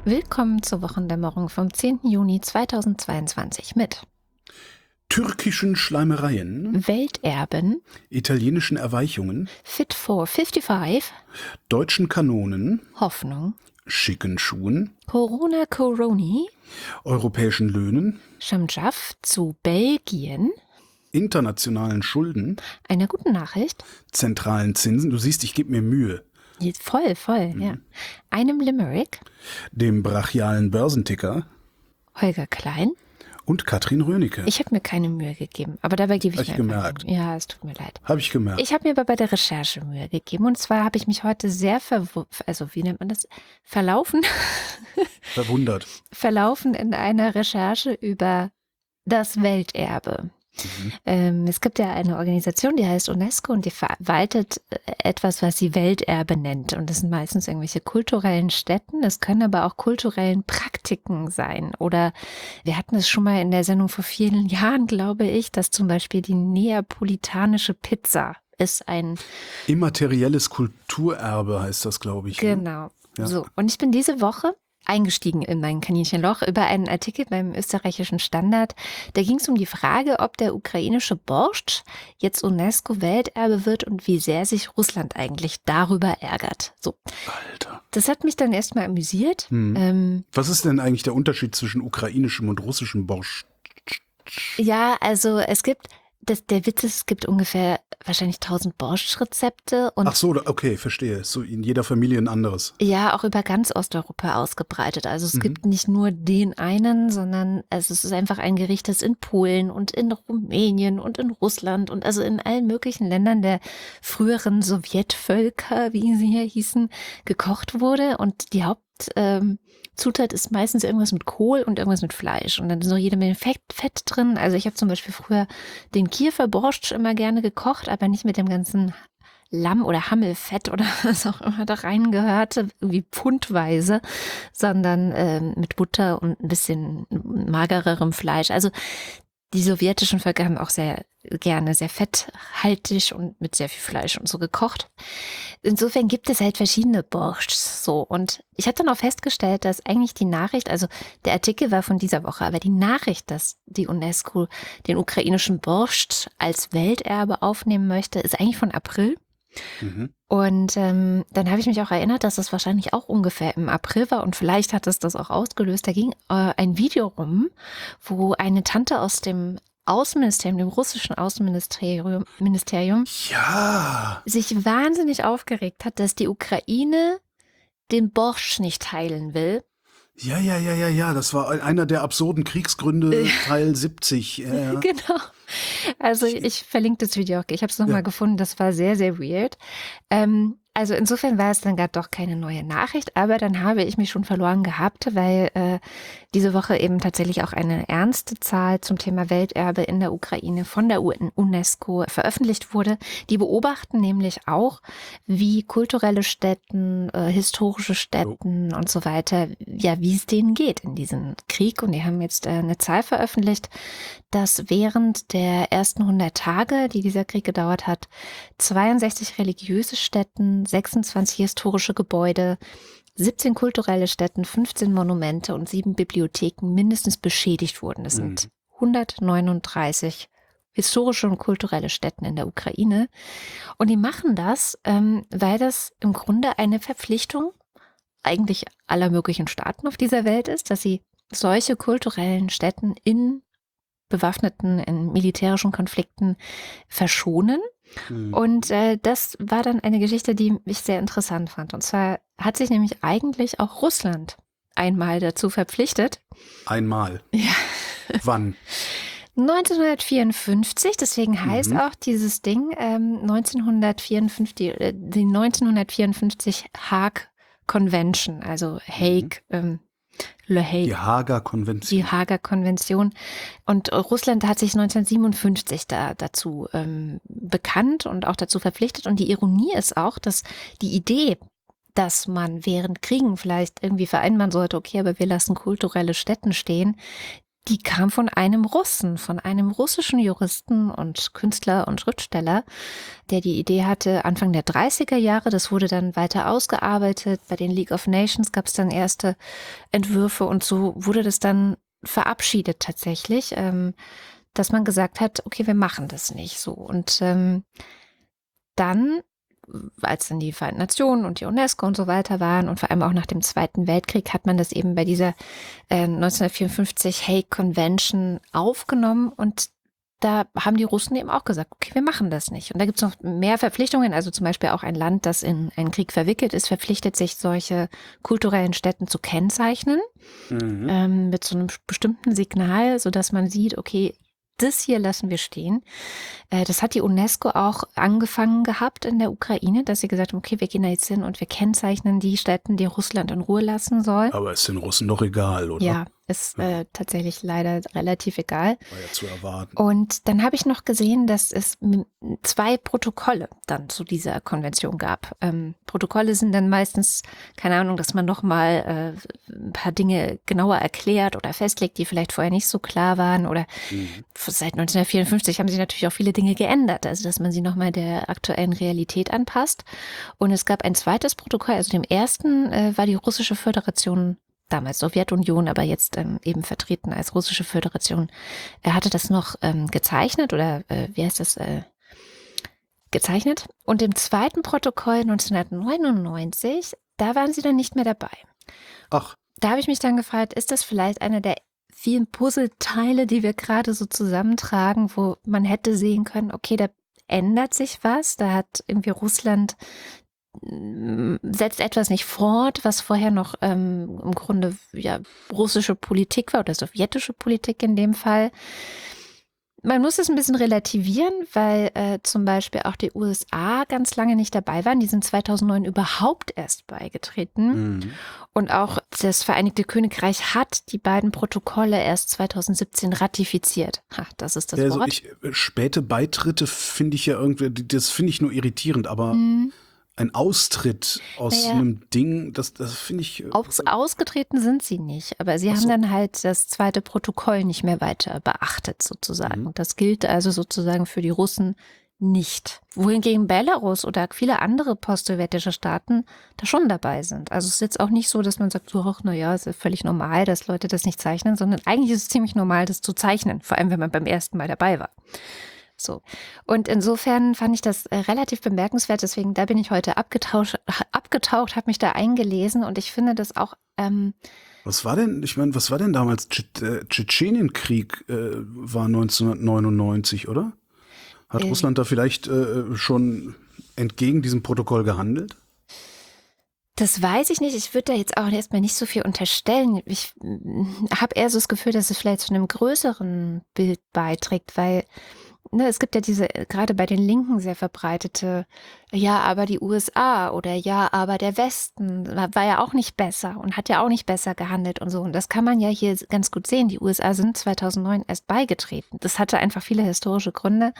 Willkommen zur Wochendämmerung vom 10. Juni 2022 mit Türkischen Schleimereien, Welterben, italienischen Erweichungen, Fit for 55, deutschen Kanonen, Hoffnung, schicken Schuhen, Corona Coroni, europäischen Löhnen, Schamjaf zu Belgien, internationalen Schulden, einer guten Nachricht, zentralen Zinsen, du siehst, ich gebe mir Mühe, voll, ja, einem Limerick, dem brachialen Börsenticker Holger Klein. und Katrin Rönecke. Ich habe mir keine Mühe gegeben, aber dabei gebe ich Hab mir ich gemerkt. Ja, es tut mir leid. Habe ich gemerkt. Ich habe mir aber bei der Recherche Mühe gegeben und zwar habe ich mich heute sehr wie nennt man das? Verwundert. Verlaufen in einer Recherche über das Welterbe. Es gibt ja eine Organisation, die heißt UNESCO und die verwaltet etwas, was sie Welterbe nennt. Und das sind meistens irgendwelche kulturellen Stätten. Es können aber auch kulturellen Praktiken sein. Oder wir hatten es schon mal in der Sendung vor vielen Jahren, glaube ich, dass zum Beispiel die neapolitanische Pizza ist ein Immaterielles Kulturerbe heißt das, glaube ich. Ne? Genau. Ja. So. Und ich bin diese Woche eingestiegen in mein Kaninchenloch über einen Artikel beim österreichischen Standard. Da ging es um die Frage, ob der ukrainische Borscht jetzt UNESCO-Welterbe wird und wie sehr sich Russland eigentlich darüber ärgert. So. Alter. Das hat mich dann erstmal amüsiert. Was ist denn eigentlich der Unterschied zwischen ukrainischem und russischem Borscht? Ja, also der Witz ist, es gibt ungefähr wahrscheinlich 1000 Borscht-Rezepte und Ach so, okay, verstehe. So in jeder Familie ein anderes. ja, auch über ganz Osteuropa ausgebreitet. Also es gibt nicht nur den einen, sondern es ist einfach ein Gericht, das in Polen und in Rumänien und in Russland und also in allen möglichen Ländern der früheren Sowjetvölker, wie sie hier hießen, gekocht wurde. Und die Hauptzutat ist meistens irgendwas mit Kohl und irgendwas mit Fleisch. Und dann ist noch jede Menge Fett drin. Also ich habe zum Beispiel früher den Kiefer Borscht immer gerne gekocht, aber nicht mit dem ganzen Lamm- oder Hammelfett oder was auch immer da reingehörte, irgendwie pfundweise, sondern mit Butter und ein bisschen magererem Fleisch. Also die sowjetischen Völker haben auch sehr gerne sehr fetthaltig und mit sehr viel Fleisch und so gekocht. Insofern gibt es halt verschiedene Borschts so. Und ich habe dann auch festgestellt, dass eigentlich die Nachricht, also der Artikel war von dieser Woche, aber die Nachricht, dass die UNESCO den ukrainischen Borscht als Welterbe aufnehmen möchte, ist eigentlich von April. Und dann habe ich mich auch erinnert, dass das wahrscheinlich auch ungefähr im April war und vielleicht hat es das auch ausgelöst. Da ging ein Video rum, wo eine Tante aus dem Außenministerium, dem russischen Außenministerium, Ja. sich wahnsinnig aufgeregt hat, dass die Ukraine den Borscht nicht teilen will. Ja. Das war einer der absurden Kriegsgründe, Teil 70. Ja. Genau. Also ich verlinke das Video auch. Ich habe es nochmal gefunden. Das war sehr, sehr weird. Also insofern war es dann gar doch keine neue Nachricht, aber dann habe ich mich schon verloren gehabt, weil diese Woche eben tatsächlich auch eine ernste Zahl zum Thema Welterbe in der Ukraine von der UNESCO veröffentlicht wurde. Die beobachten nämlich auch, wie kulturelle Stätten, historische Stätten und so weiter, ja, wie es denen geht in diesem Krieg. Und die haben jetzt eine Zahl veröffentlicht, dass während der ersten 100 Tage, die dieser Krieg gedauert hat, 62 religiöse Stätten, 26 historische Gebäude, 17 kulturelle Stätten, 15 Monumente und 7 Bibliotheken mindestens beschädigt wurden. Das sind 139 historische und kulturelle Stätten in der Ukraine. Und die machen das, weil das im Grunde eine Verpflichtung eigentlich aller möglichen Staaten auf dieser Welt ist, dass sie solche kulturellen Stätten in bewaffneten, in militärischen Konflikten verschonen. Und das war dann eine Geschichte, die ich sehr interessant fand. Und zwar hat sich nämlich eigentlich auch Russland einmal dazu verpflichtet. Einmal? Ja. Wann? 1954, deswegen heißt auch dieses Ding 1954, die 1954 Hague Convention, also Hague, Le Hague. Die Haager Konvention. Die Haager Konvention. Und Russland hat sich 1957 dazu bekannt und auch dazu verpflichtet. Und die Ironie ist auch, dass die Idee, dass man während Kriegen vielleicht irgendwie vereinbaren sollte, okay, aber wir lassen kulturelle Stätten stehen, Die kam von einem Russen, von einem russischen Juristen und Künstler und Schriftsteller, der die Idee hatte Anfang der 30er Jahre. Das wurde dann weiter ausgearbeitet. Bei den League of Nations gab es dann erste Entwürfe und so wurde das dann verabschiedet tatsächlich, dass man gesagt hat, okay, wir machen das nicht so. Und dann, als dann die Vereinten Nationen und die UNESCO und so weiter waren und vor allem auch nach dem Zweiten Weltkrieg, hat man das eben bei dieser 1954 Hague Convention aufgenommen und da haben die Russen eben auch gesagt, okay, wir machen das nicht. Und da gibt es noch mehr Verpflichtungen, also zum Beispiel auch ein Land, das in einen Krieg verwickelt ist, verpflichtet sich, solche kulturellen Stätten zu kennzeichnen, mit so einem bestimmten Signal, sodass man sieht, okay, das hier lassen wir stehen. Das hat die UNESCO auch angefangen gehabt in der Ukraine, dass sie gesagt haben, okay, wir gehen da jetzt hin und wir kennzeichnen die Stätten, die Russland in Ruhe lassen soll. Aber ist den Russen doch egal, oder? Ja, ist tatsächlich leider relativ egal. War ja zu erwarten. Und dann habe ich noch gesehen, dass es 2 Protokolle dann zu dieser Konvention gab. Protokolle sind dann meistens, keine Ahnung, dass man nochmal ein paar Dinge genauer erklärt oder festlegt, die vielleicht vorher nicht so klar waren. Oder seit 1954 haben sich natürlich auch viele Dinge geändert, also dass man sie nochmal der aktuellen Realität anpasst. Und es gab ein zweites Protokoll, also dem ersten war die Russische Föderation, damals Sowjetunion, aber jetzt eben vertreten als Russische Föderation. Er hatte das noch gezeichnet oder wie heißt das? Gezeichnet. Und im zweiten Protokoll 1999, da waren sie dann nicht mehr dabei. Ach. Da habe ich mich dann gefragt, ist das vielleicht einer der vielen Puzzleteile, die wir gerade so zusammentragen, wo man hätte sehen können, okay, da ändert sich was, da hat irgendwie Russland setzt etwas nicht fort, was vorher noch im Grunde ja russische Politik war oder sowjetische Politik in dem Fall. Man muss es ein bisschen relativieren, weil zum Beispiel auch die USA ganz lange nicht dabei waren. Die sind 2009 überhaupt erst beigetreten. Und auch das Vereinigte Königreich hat die beiden Protokolle erst 2017 ratifiziert. Ha, das ist das Wort. Späte Beitritte finde ich ja irgendwie, das finde ich nur irritierend, aber ein Austritt aus einem Ding, das finde ich. Ausgetreten sind sie nicht, aber sie haben dann halt das zweite Protokoll nicht mehr weiter beachtet sozusagen. Und das gilt also sozusagen für die Russen nicht. Wohingegen Belarus oder viele andere post-sowjetische Staaten da schon dabei sind. Also es ist jetzt auch nicht so, dass man sagt, so, ach, naja, ist ja völlig normal, dass Leute das nicht zeichnen, sondern eigentlich ist es ziemlich normal, das zu zeichnen, vor allem wenn man beim ersten Mal dabei war. So. Und insofern fand ich das relativ bemerkenswert, deswegen da bin ich heute abgetaucht, habe mich da eingelesen und ich finde das auch. Was war denn damals? Tschetschenienkrieg war 1999, oder? Hat Russland da vielleicht schon entgegen diesem Protokoll gehandelt? Das weiß ich nicht. Ich würde da jetzt auch erstmal nicht so viel unterstellen. Ich habe eher so das Gefühl, dass es vielleicht zu einem größeren Bild beiträgt, weil es gibt ja diese, gerade bei den Linken sehr verbreitete, ja, aber die USA oder ja, aber der Westen war ja auch nicht besser und hat ja auch nicht besser gehandelt und so. Und das kann man ja hier ganz gut sehen. Die USA sind 2009 erst beigetreten. Das hatte einfach viele historische Gründe.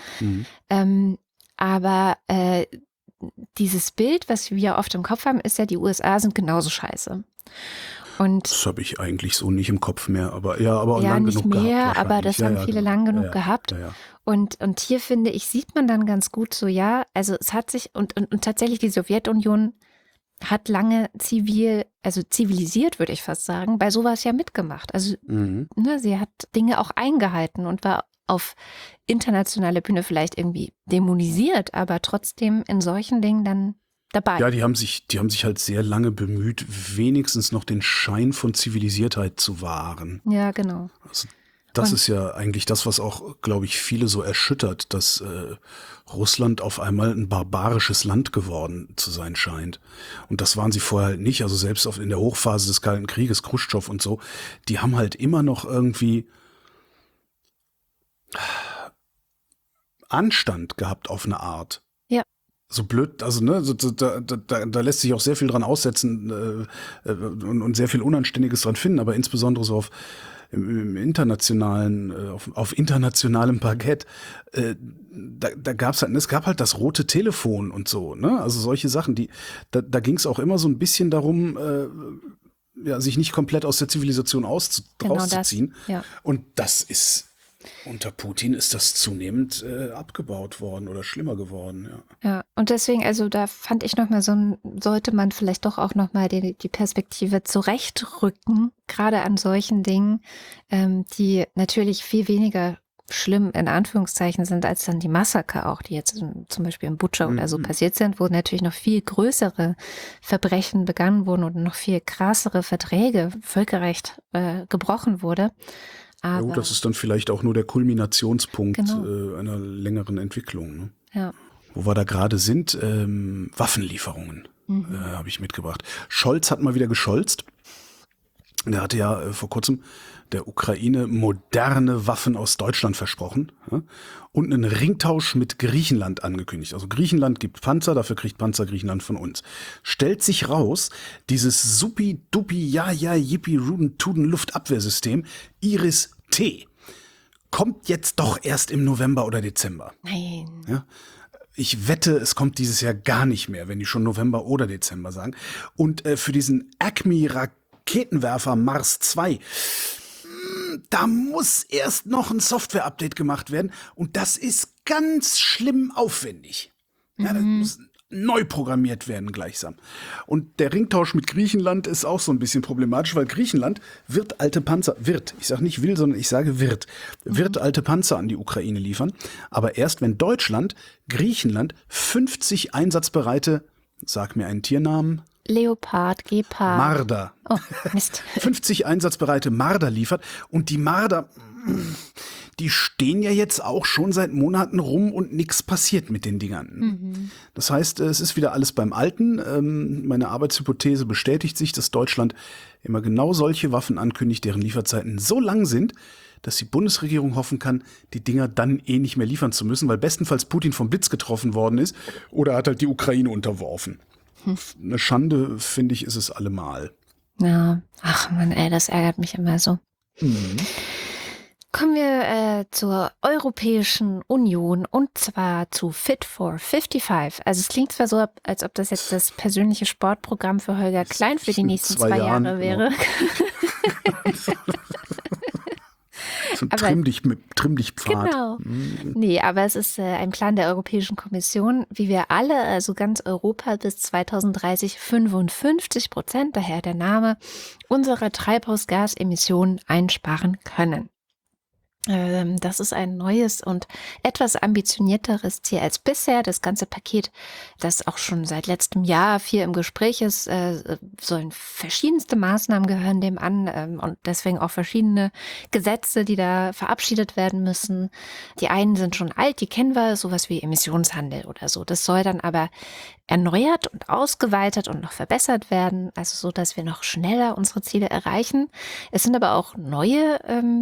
Aber dieses Bild, was wir oft im Kopf haben, ist ja, die USA sind genauso scheiße. Und das habe ich eigentlich so nicht im Kopf mehr, aber lang nicht genug mehr, gehabt. Aber das haben viele lang genug gehabt. Ja. Und hier finde ich, sieht man dann ganz gut so, ja, also es hat sich, und tatsächlich die Sowjetunion hat lange zivilisiert, würde ich fast sagen, bei sowas ja mitgemacht. Also sie hat Dinge auch eingehalten und war auf internationaler Bühne vielleicht irgendwie dämonisiert, aber trotzdem in solchen Dingen dann dabei. Ja, die haben sich halt sehr lange bemüht, wenigstens noch den Schein von Zivilisiertheit zu wahren. Ja, genau. Also das ist ja eigentlich das, was auch, glaube ich, viele so erschüttert, dass Russland auf einmal ein barbarisches Land geworden zu sein scheint. Und das waren sie vorher halt nicht. Also selbst in der Hochphase des Kalten Krieges, Chruschtschow und so, die haben halt immer noch irgendwie Anstand gehabt auf eine Art. Ja. So blöd, also da lässt sich auch sehr viel dran aussetzen und sehr viel Unanständiges dran finden, aber insbesondere so im internationalen, auf internationalem Parkett, da gab's halt, es gab halt das rote Telefon und so, ne? Also solche Sachen, da ging es auch immer so ein bisschen darum, sich nicht komplett aus der Zivilisation rauszuziehen. Ja. Und das ist, unter Putin ist das zunehmend abgebaut worden oder schlimmer geworden. Ja, und deswegen, also da fand ich nochmal sollte man vielleicht doch auch nochmal die Perspektive zurechtrücken, gerade an solchen Dingen, die natürlich viel weniger schlimm in Anführungszeichen sind als dann die Massaker auch, die jetzt zum Beispiel in Butscha oder so passiert sind, wo natürlich noch viel größere Verbrechen begangen wurden und noch viel krassere Verträge, Völkerrecht gebrochen wurde. Aber, ja gut, das ist dann vielleicht auch nur der Kulminationspunkt genau. Einer längeren Entwicklung. Ne? Ja. Wo wir da gerade sind, Waffenlieferungen habe ich mitgebracht. Scholz hat mal wieder gescholzt. Der hatte ja vor kurzem der Ukraine moderne Waffen aus Deutschland versprochen, ja, und einen Ringtausch mit Griechenland angekündigt. Also Griechenland gibt Panzer, dafür kriegt Panzer Griechenland von uns. Stellt sich raus, dieses supi-dupi, yippie, Ruden-Tuden Luftabwehrsystem Iris-T kommt jetzt doch erst im November oder Dezember. Nein. Ja. Ich wette, es kommt dieses Jahr gar nicht mehr, wenn die schon November oder Dezember sagen. Und für diesen Acme-Raketenwerfer Mars 2, da muss erst noch ein Software-Update gemacht werden. Und das ist ganz schlimm aufwendig. Ja, das muss neu programmiert werden gleichsam. Und der Ringtausch mit Griechenland ist auch so ein bisschen problematisch, weil Griechenland wird alte Panzer, ich sage nicht will, sondern ich sage wird alte Panzer an die Ukraine liefern. Aber erst wenn Deutschland Griechenland 50 einsatzbereite, sag mir einen Tiernamen, Leopard, Gepard. Marder. Oh, Mist. 50 einsatzbereite Marder liefert. Und die Marder, die stehen ja jetzt auch schon seit Monaten rum und nichts passiert mit den Dingern. Das heißt, es ist wieder alles beim Alten. Meine Arbeitshypothese bestätigt sich, dass Deutschland immer genau solche Waffen ankündigt, deren Lieferzeiten so lang sind, dass die Bundesregierung hoffen kann, die Dinger dann nicht mehr liefern zu müssen, weil bestenfalls Putin vom Blitz getroffen worden ist oder hat halt die Ukraine unterworfen. Eine Schande, finde ich, ist es allemal. Ja, ach Mann, ey, das ärgert mich immer so. Kommen wir zur Europäischen Union und zwar zu Fit for 55. Also es klingt zwar so, als ob das jetzt das persönliche Sportprogramm für Holger Klein für die nächsten 2 Jahre wäre. So ein Trimm-dich-Pfad. Genau. Nee, aber es ist ein Plan der Europäischen Kommission, wie wir alle, also ganz Europa bis 2030 55%, daher der Name, unserer Treibhausgasemissionen einsparen können. Das ist ein neues und etwas ambitionierteres Ziel als bisher. Das ganze Paket, das auch schon seit letztem Jahr viel im Gespräch ist, sollen verschiedenste Maßnahmen gehören dem an und deswegen auch verschiedene Gesetze, die da verabschiedet werden müssen. Die einen sind schon alt, die kennen wir, sowas wie Emissionshandel oder so. Das soll dann aber erneuert und ausgeweitet und noch verbessert werden, also so, dass wir noch schneller unsere Ziele erreichen. Es sind aber auch neue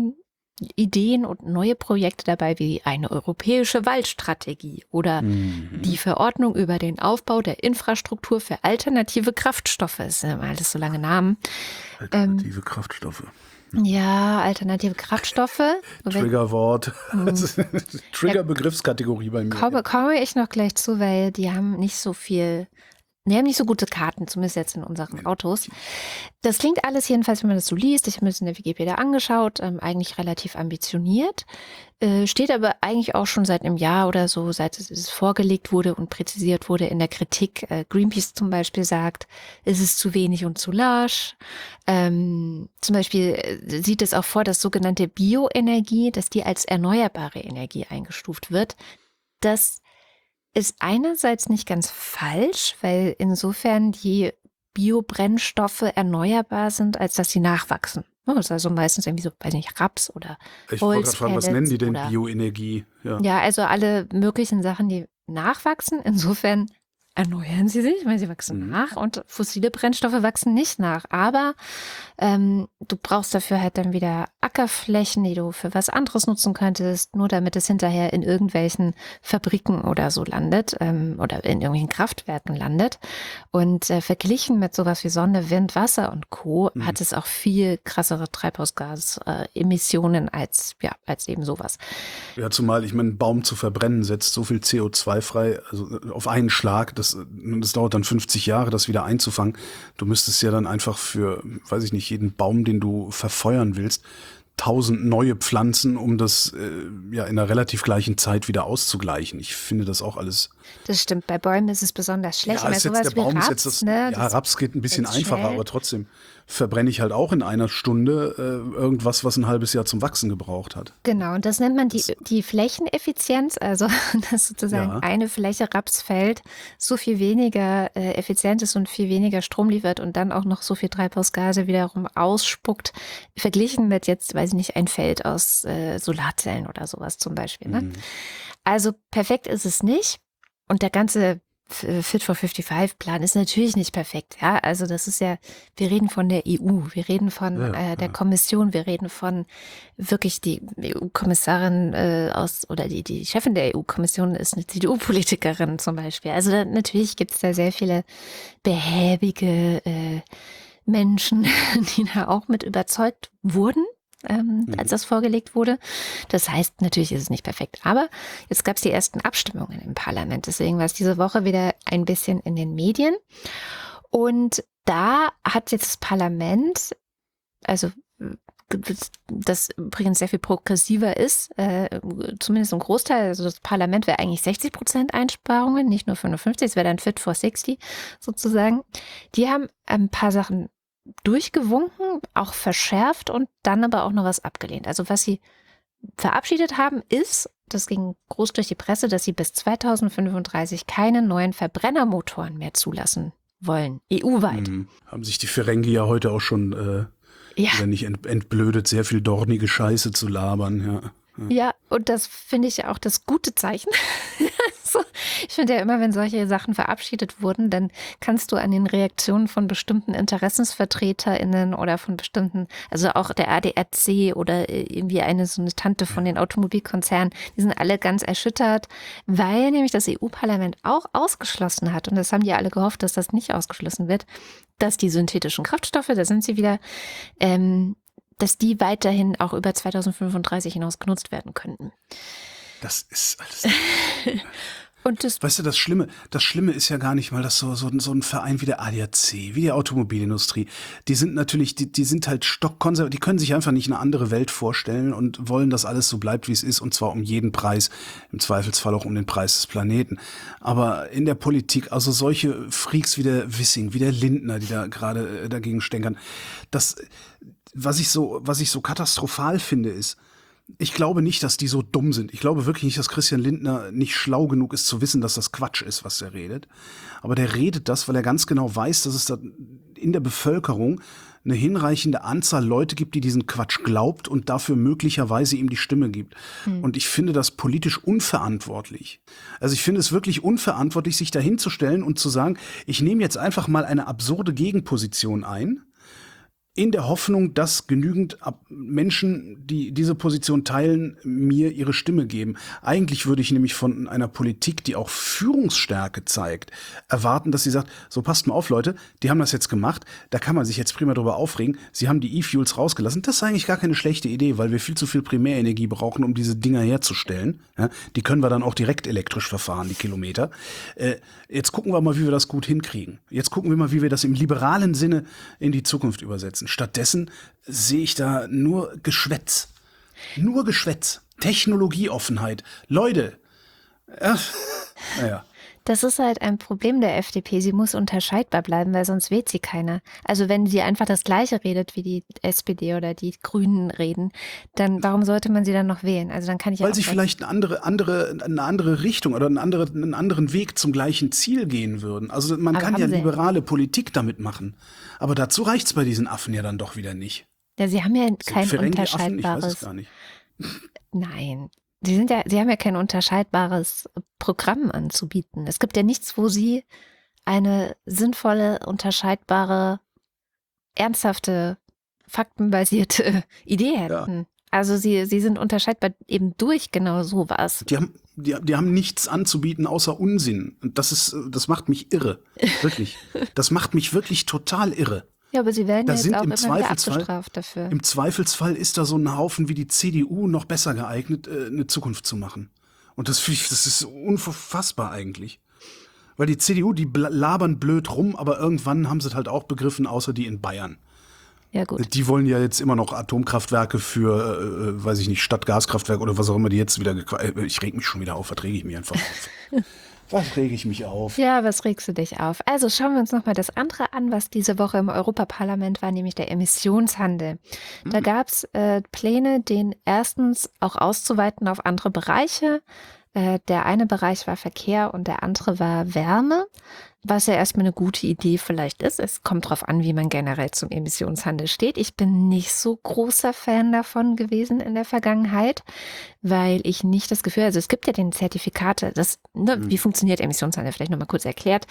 Ideen und neue Projekte dabei, wie eine europäische Waldstrategie oder die Verordnung über den Aufbau der Infrastruktur für alternative Kraftstoffe. Das sind alles so lange Namen. Alternative Kraftstoffe. Ja, alternative Kraftstoffe. Triggerwort. Trigger-Begriffskategorie bei mir. Komme ich noch gleich zu, weil die haben nicht so viel. Wir haben nicht so gute Karten, zumindest jetzt in unseren Autos. Das klingt alles jedenfalls, wenn man das so liest, ich habe mir das in der Wikipedia angeschaut, eigentlich relativ ambitioniert, steht aber eigentlich auch schon seit einem Jahr oder so, seit es vorgelegt wurde und präzisiert wurde in der Kritik. Greenpeace zum Beispiel sagt, es ist zu wenig und zu lasch. Zum Beispiel sieht es auch vor, dass sogenannte Bioenergie, dass die als erneuerbare Energie eingestuft wird. Das ist einerseits nicht ganz falsch, weil insofern die Biobrennstoffe erneuerbar sind, als dass sie nachwachsen. Das ist also meistens irgendwie so, weiß nicht, Raps oder Holz. Ich wollte gerade fragen, was nennen die denn Bioenergie? Ja, also alle möglichen Sachen, die nachwachsen. Insofern erneuern sie sich, weil sie wachsen nach und fossile Brennstoffe wachsen nicht nach. Aber du brauchst dafür halt dann wieder Ackerflächen, die du für was anderes nutzen könntest, nur damit es hinterher in irgendwelchen Fabriken oder so landet oder in irgendwelchen Kraftwerken landet. Und verglichen mit sowas wie Sonne, Wind, Wasser und Co. hat es auch viel krassere Treibhausgasemissionen als eben sowas. Ja, zumal, ich meine, einen Baum zu verbrennen setzt so viel CO2 frei, also auf einen Schlag, das dauert dann 50 Jahre, das wieder einzufangen. Du müsstest ja dann einfach für, weiß ich nicht, jeden Baum, den du verfeuern willst, 1000 neue Pflanzen, um das ja in einer relativ gleichen Zeit wieder auszugleichen. Ich finde das auch alles. Das stimmt, bei Bäumen ist es besonders schlecht. Ja, ist jetzt der Baum ist jetzt das, ne? ja, Raps geht ein bisschen einfacher, schnell. aber trotzdem verbrenne ich halt auch in einer Stunde irgendwas, was ein halbes Jahr zum Wachsen gebraucht hat. Genau, und das nennt man die Flächeneffizienz, also dass sozusagen eine Fläche Rapsfeld so viel weniger effizient ist und viel weniger Strom liefert und dann auch noch so viel Treibhausgase wiederum ausspuckt, verglichen mit jetzt, weiß ich nicht, ein Feld aus Solarzellen oder sowas zum Beispiel. Ne? Also perfekt ist es nicht und der ganze Fit for 55-Plan ist natürlich nicht perfekt. Ja, also das ist ja, wir reden von der EU, wir reden von der Kommission, wir reden von wirklich die EU-Kommissarin oder die Chefin der EU-Kommission ist eine CDU-Politikerin zum Beispiel. Also natürlich gibt es da sehr viele behäbige Menschen, die da auch mit überzeugt wurden. Als das vorgelegt wurde. Das heißt, natürlich ist es nicht perfekt. Aber jetzt gab es die ersten Abstimmungen im Parlament. Deswegen war es diese Woche wieder ein bisschen in den Medien. Und da hat jetzt das Parlament, also das übrigens sehr viel progressiver ist, zumindest im Großteil, also das Parlament wäre eigentlich 60% Einsparungen, nicht nur 55, es wäre dann Fit for 60 sozusagen. Die haben ein paar Sachen durchgewunken, auch verschärft und dann aber auch noch was abgelehnt. Also was sie verabschiedet haben ist, das ging groß durch die Presse, dass sie bis 2035 keine neuen Verbrennermotoren mehr zulassen wollen, EU-weit. Haben sich die Ferengi ja heute auch schon wieder nicht entblödet, sehr viel dornige Scheiße zu labern, Ja, und das finde ich ja auch das gute Zeichen. Ich finde ja immer, wenn solche Sachen verabschiedet wurden, dann kannst du an den Reaktionen von bestimmten InteressensvertreterInnen oder von bestimmten, also auch der ADAC oder irgendwie so eine Tante von den Automobilkonzernen, die sind alle ganz erschüttert, weil nämlich das EU-Parlament auch ausgeschlossen hat, und das haben die alle gehofft, dass das nicht ausgeschlossen wird, dass die synthetischen Kraftstoffe, da sind sie wieder, dass die weiterhin auch über 2035 hinaus genutzt werden könnten. Das ist alles. Und weißt du, das Schlimme ist ja gar nicht mal, dass so ein Verein wie der ADAC, wie die Automobilindustrie, die sind natürlich, die sind halt stockkonservativ, die können sich einfach nicht eine andere Welt vorstellen und wollen, dass alles so bleibt, wie es ist, und zwar um jeden Preis, im Zweifelsfall auch um den Preis des Planeten. Aber in der Politik, also solche Freaks wie der Wissing, wie der Lindner, die da gerade dagegen stänkern, was ich so katastrophal finde, ist, ich glaube nicht, dass die so dumm sind. Ich glaube wirklich nicht, dass Christian Lindner nicht schlau genug ist zu wissen, dass das Quatsch ist, was er redet. Aber der redet das, weil er ganz genau weiß, dass es da in der Bevölkerung eine hinreichende Anzahl Leute gibt, die diesen Quatsch glaubt und dafür möglicherweise ihm die Stimme gibt. Und ich finde das politisch unverantwortlich. Also ich finde es wirklich unverantwortlich, sich dahinzustellen und zu sagen, ich nehme jetzt einfach mal eine absurde Gegenposition ein, in der Hoffnung, dass genügend Menschen, die diese Position teilen, mir ihre Stimme geben. Eigentlich würde ich nämlich von einer Politik, die auch Führungsstärke zeigt, erwarten, dass sie sagt, so passt mal auf, Leute, die haben das jetzt gemacht, da kann man sich jetzt prima drüber aufregen, sie haben die E-Fuels rausgelassen. Das ist eigentlich gar keine schlechte Idee, weil wir viel zu viel Primärenergie brauchen, um diese Dinger herzustellen. Ja, die können wir dann auch direkt elektrisch verfahren, die Kilometer. Jetzt gucken wir mal, wie wir das gut hinkriegen. Jetzt gucken wir mal, wie wir das im liberalen Sinne in die Zukunft übersetzen. Stattdessen sehe ich da nur Geschwätz. Nur Geschwätz. Technologieoffenheit. Leute. Naja. Das ist halt ein Problem der FDP. Sie muss unterscheidbar bleiben, weil sonst wählt sie keiner. Also wenn sie einfach das Gleiche redet, wie die SPD oder die Grünen reden, dann warum sollte man sie dann noch wählen? Also dann kann ich weil sie vielleicht eine andere Richtung oder einen anderen Weg zum gleichen Ziel gehen würden. Also man kann ja liberale Politik damit machen. Aber dazu reicht's bei diesen Affen ja dann doch wieder nicht. Ja, sie haben ja kein unterscheidbares. Ich weiß es gar nicht. Nein. Sie haben ja kein unterscheidbares Programm anzubieten. Es gibt ja nichts, wo sie eine sinnvolle, unterscheidbare, ernsthafte, faktenbasierte Idee hätten. Ja. Also sie sind unterscheidbar eben durch genau sowas. Die haben nichts anzubieten außer Unsinn. Und das macht mich irre. Wirklich. Das macht mich wirklich total irre. Ja, aber sie werden jetzt auch immer wieder abgestraft dafür. Im Zweifelsfall ist da so ein Haufen wie die CDU noch besser geeignet, eine Zukunft zu machen. Und das ist unfassbar eigentlich. Weil die CDU, die labern blöd rum, aber irgendwann haben sie es halt auch begriffen, außer die in Bayern. Ja, gut. Die wollen ja jetzt immer noch Atomkraftwerke für, weiß ich nicht, Stadtgaskraftwerke oder was auch immer die jetzt wieder ich reg mich schon wieder auf, was rege ich mich einfach auf? Was rege ich mich auf? Ja, was regst du dich auf? Also schauen wir uns nochmal das andere an, was diese Woche im Europaparlament war, nämlich der Emissionshandel. Da gab es Pläne, den erstens auch auszuweiten auf andere Bereiche. Der eine Bereich war Verkehr und der andere war Wärme, was ja erstmal eine gute Idee vielleicht ist. Es kommt drauf an, wie man generell zum Emissionshandel steht. Ich bin nicht so großer Fan davon gewesen in der Vergangenheit, weil ich nicht das Gefühl, also es gibt ja den Zertifikate, wie funktioniert Emissionshandel? Vielleicht nochmal kurz erklärt.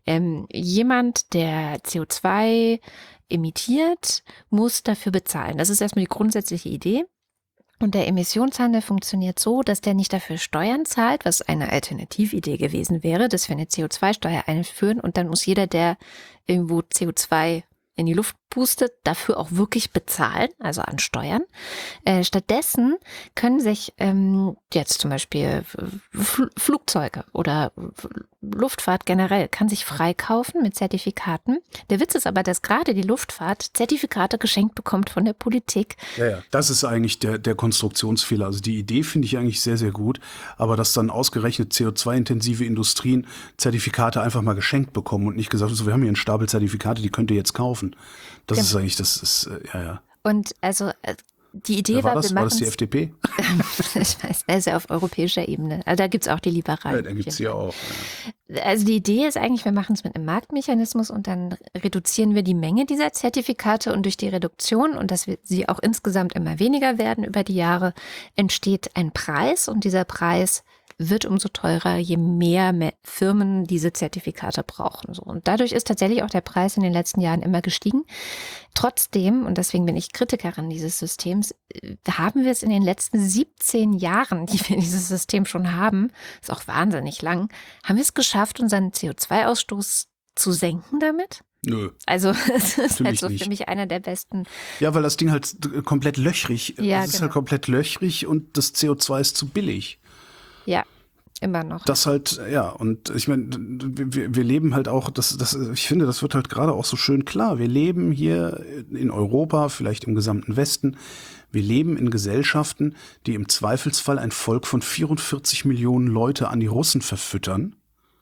Jemand, der CO2 emittiert, muss dafür bezahlen. Das ist erstmal die grundsätzliche Idee. Und der Emissionshandel funktioniert so, dass der nicht dafür Steuern zahlt, was eine Alternatividee gewesen wäre, dass wir eine CO2-Steuer einführen und dann muss jeder, der irgendwo CO2 in die Luft pustet, dafür auch wirklich bezahlen, also an Steuern. Stattdessen können sich jetzt zum Beispiel Flugzeuge oder Luftfahrt generell kann sich freikaufen mit Zertifikaten. Der Witz ist aber, dass gerade die Luftfahrt Zertifikate geschenkt bekommt von der Politik. Ja. Das ist eigentlich der Konstruktionsfehler. Also die Idee finde ich eigentlich sehr, sehr gut, aber dass dann ausgerechnet CO2-intensive Industrien Zertifikate einfach mal geschenkt bekommen und nicht gesagt, so, wir haben hier einen Stapel Zertifikate, die könnt ihr jetzt kaufen. Das ist eigentlich, ja. Und also die Idee Wer war das? wir War das die FDP? Ich weiß, also auf europäischer Ebene. Also da gibt es auch die Liberalen. Ja, da gibt es ja auch. Ja. Also die Idee ist eigentlich, wir machen es mit einem Marktmechanismus und dann reduzieren wir die Menge dieser Zertifikate und durch die Reduktion und dass sie auch insgesamt immer weniger werden über die Jahre, entsteht ein Preis und dieser Preis wird umso teurer, je mehr Firmen diese Zertifikate brauchen. So. Und dadurch ist tatsächlich auch der Preis in den letzten Jahren immer gestiegen. Trotzdem, und deswegen bin ich Kritikerin dieses Systems, haben wir es in den letzten 17 Jahren, die wir dieses System schon haben, ist auch wahnsinnig lang, haben wir es geschafft, unseren CO2-Ausstoß zu senken damit? Nö. Also es ist halt so nicht. für mich einer der besten. Ja, weil das Ding halt komplett löchrig. Ja, es ist halt komplett löchrig und das CO2 ist zu billig. Ja, immer noch. Das halt, ja, und ich meine, wir leben halt auch, ich finde, das wird halt gerade auch so schön klar. Wir leben hier in Europa, vielleicht im gesamten Westen, wir leben in Gesellschaften, die im Zweifelsfall ein Volk von 44 Millionen Leute an die Russen verfüttern,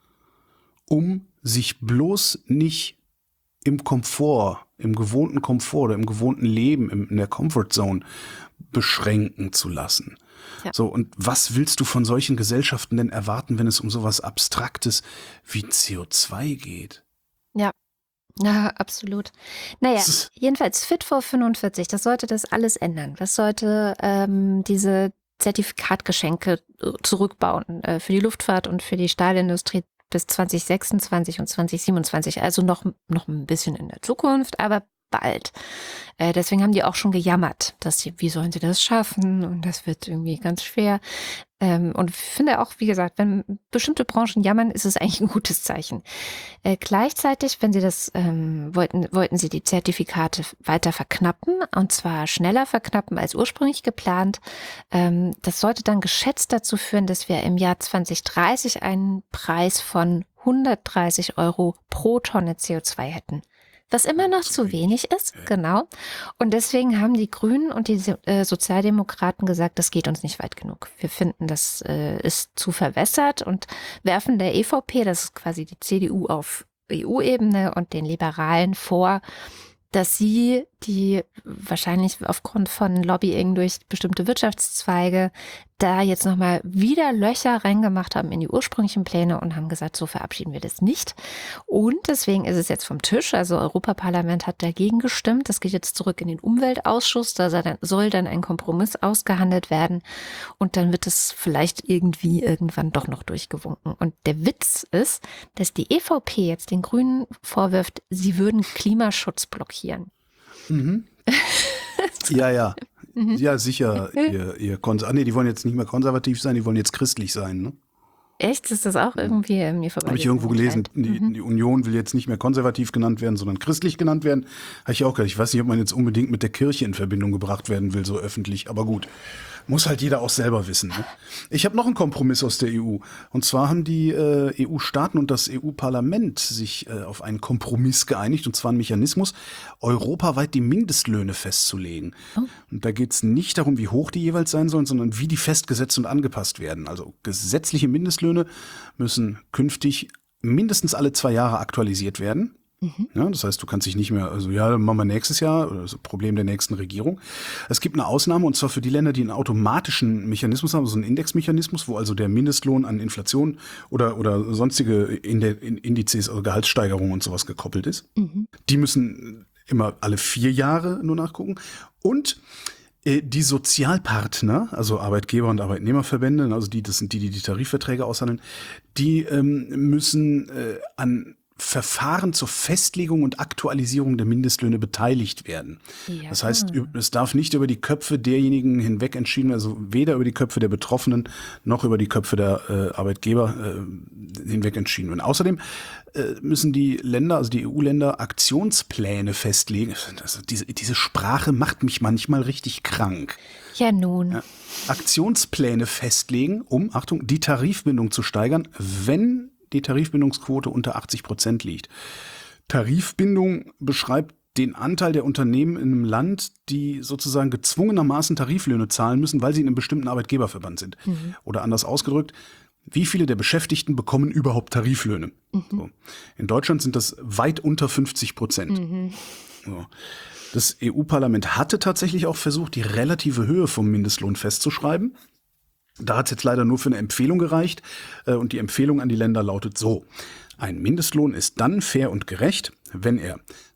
um sich bloß nicht im Komfort, im gewohnten Komfort oder im gewohnten Leben, in der Comfort Zone beschränken zu lassen. Ja. So, und was willst du von solchen Gesellschaften denn erwarten, wenn es um sowas Abstraktes wie CO2 geht? Ja, absolut. Naja, jedenfalls Fit for 45, das sollte das alles ändern. Das sollte diese Zertifikatgeschenke zurückbauen für die Luftfahrt und für die Stahlindustrie bis 2026 und 2027, also noch ein bisschen in der Zukunft, aber bald. Deswegen haben die auch schon gejammert, wie sollen sie das schaffen und das wird irgendwie ganz schwer. Und ich finde auch, wie gesagt, wenn bestimmte Branchen jammern, ist es eigentlich ein gutes Zeichen. Gleichzeitig, wenn sie das wollten sie die Zertifikate weiter verknappen und zwar schneller verknappen als ursprünglich geplant. Das sollte dann geschätzt dazu führen, dass wir im Jahr 2030 einen Preis von 130 € pro Tonne CO2 hätten. Was immer noch zu wenig ist, genau. Und deswegen haben die Grünen und die Sozialdemokraten gesagt, das geht uns nicht weit genug. Wir finden, das ist zu verwässert und werfen der EVP, das ist quasi die CDU auf EU-Ebene und den Liberalen vor, dass sie die wahrscheinlich aufgrund von Lobbying durch bestimmte Wirtschaftszweige da jetzt nochmal wieder Löcher reingemacht haben in die ursprünglichen Pläne und haben gesagt, so verabschieden wir das nicht. Und deswegen ist es jetzt vom Tisch. Also Europaparlament hat dagegen gestimmt. Das geht jetzt zurück in den Umweltausschuss. Da soll dann ein Kompromiss ausgehandelt werden. Und dann wird es vielleicht irgendwann doch noch durchgewunken. Und der Witz ist, dass die EVP jetzt den Grünen vorwirft, sie würden Klimaschutz blockieren. Mhm. Ja. Ja, sicher. Die wollen jetzt nicht mehr konservativ sein, die wollen jetzt christlich sein, ne? Echt? Ist das auch irgendwie an mir vorbei? Habe ich irgendwo gelesen, die Union will jetzt nicht mehr konservativ genannt werden, sondern christlich genannt werden. Habe ich auch gedacht. Ich weiß nicht, ob man jetzt unbedingt mit der Kirche in Verbindung gebracht werden will, so öffentlich. Aber gut, muss halt jeder auch selber wissen. Ne? Ich habe noch einen Kompromiss aus der EU. Und zwar haben die EU-Staaten und das EU-Parlament sich auf einen Kompromiss geeinigt, und zwar einen Mechanismus, europaweit die Mindestlöhne festzulegen. Oh. Und da geht es nicht darum, wie hoch die jeweils sein sollen, sondern wie die festgesetzt und angepasst werden. Also gesetzliche Mindestlöhne müssen künftig mindestens alle 2 Jahre aktualisiert werden. Ja, das heißt, du kannst dich nicht mehr, also ja, machen wir nächstes Jahr, oder das Problem der nächsten Regierung. Es gibt eine Ausnahme, und zwar für die Länder, die einen automatischen Mechanismus haben, so einen Indexmechanismus, wo also der Mindestlohn an Inflation oder sonstige Indizes, also Gehaltssteigerungen und sowas gekoppelt ist. Die müssen immer alle 4 Jahre nur nachgucken. Und die Sozialpartner, also Arbeitgeber- und Arbeitnehmerverbände, also das sind die Tarifverträge aushandeln, die müssen an Verfahren zur Festlegung und Aktualisierung der Mindestlöhne beteiligt werden. Ja. Das heißt, es darf nicht über die Köpfe derjenigen hinweg entschieden werden, also weder über die Köpfe der Betroffenen noch über die Köpfe der Arbeitgeber hinweg entschieden werden. Außerdem müssen die Länder, also die EU-Länder, Aktionspläne festlegen. Also diese Sprache macht mich manchmal richtig krank. Ja, nun. Ja. Aktionspläne festlegen, um, Achtung, die Tarifbindung zu steigern, wenn die Tarifbindungsquote unter 80% liegt. Tarifbindung beschreibt den Anteil der Unternehmen in einem Land, die sozusagen gezwungenermaßen Tariflöhne zahlen müssen, weil sie in einem bestimmten Arbeitgeberverband sind. Oder anders ausgedrückt, wie viele der Beschäftigten bekommen überhaupt Tariflöhne? So. In Deutschland sind das weit unter 50%. So. Das EU-Parlament hatte tatsächlich auch versucht, die relative Höhe vom Mindestlohn festzuschreiben. Da hat es jetzt leider nur für eine Empfehlung gereicht. Und die Empfehlung an die Länder lautet so: Ein Mindestlohn ist dann fair und gerecht, wenn er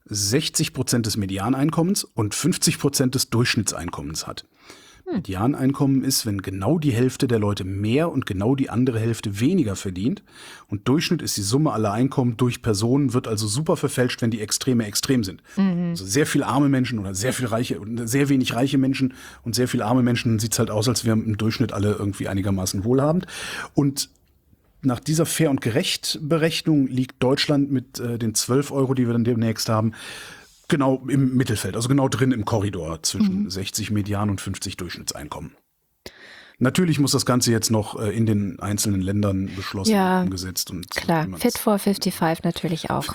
60% des Medianeinkommens und 50% des Durchschnittseinkommens hat. Medianeinkommen ist, wenn genau die Hälfte der Leute mehr und genau die andere Hälfte weniger verdient. Und Durchschnitt ist die Summe aller Einkommen durch Personen, wird also super verfälscht, wenn die Extreme extrem sind. Also sehr viel arme Menschen oder sehr viel reiche und sehr wenig reiche Menschen und sehr viel arme Menschen, dann sieht's halt aus, als wären im Durchschnitt alle irgendwie einigermaßen wohlhabend. Und nach dieser Fair- und Gerecht-Berechnung liegt Deutschland mit den 12 Euro, die wir dann demnächst haben, genau im Mittelfeld, also genau drin im Korridor zwischen 60 Median und 50 Durchschnittseinkommen. Natürlich muss das Ganze jetzt noch in den einzelnen Ländern beschlossen und umgesetzt. Und klar, Fit for 55 natürlich auch.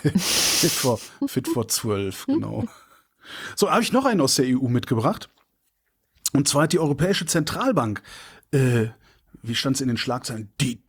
Fit for 12, genau. So, habe ich noch einen aus der EU mitgebracht. Und zwar hat die Europäische Zentralbank, wie stand es in den Schlagzeilen, die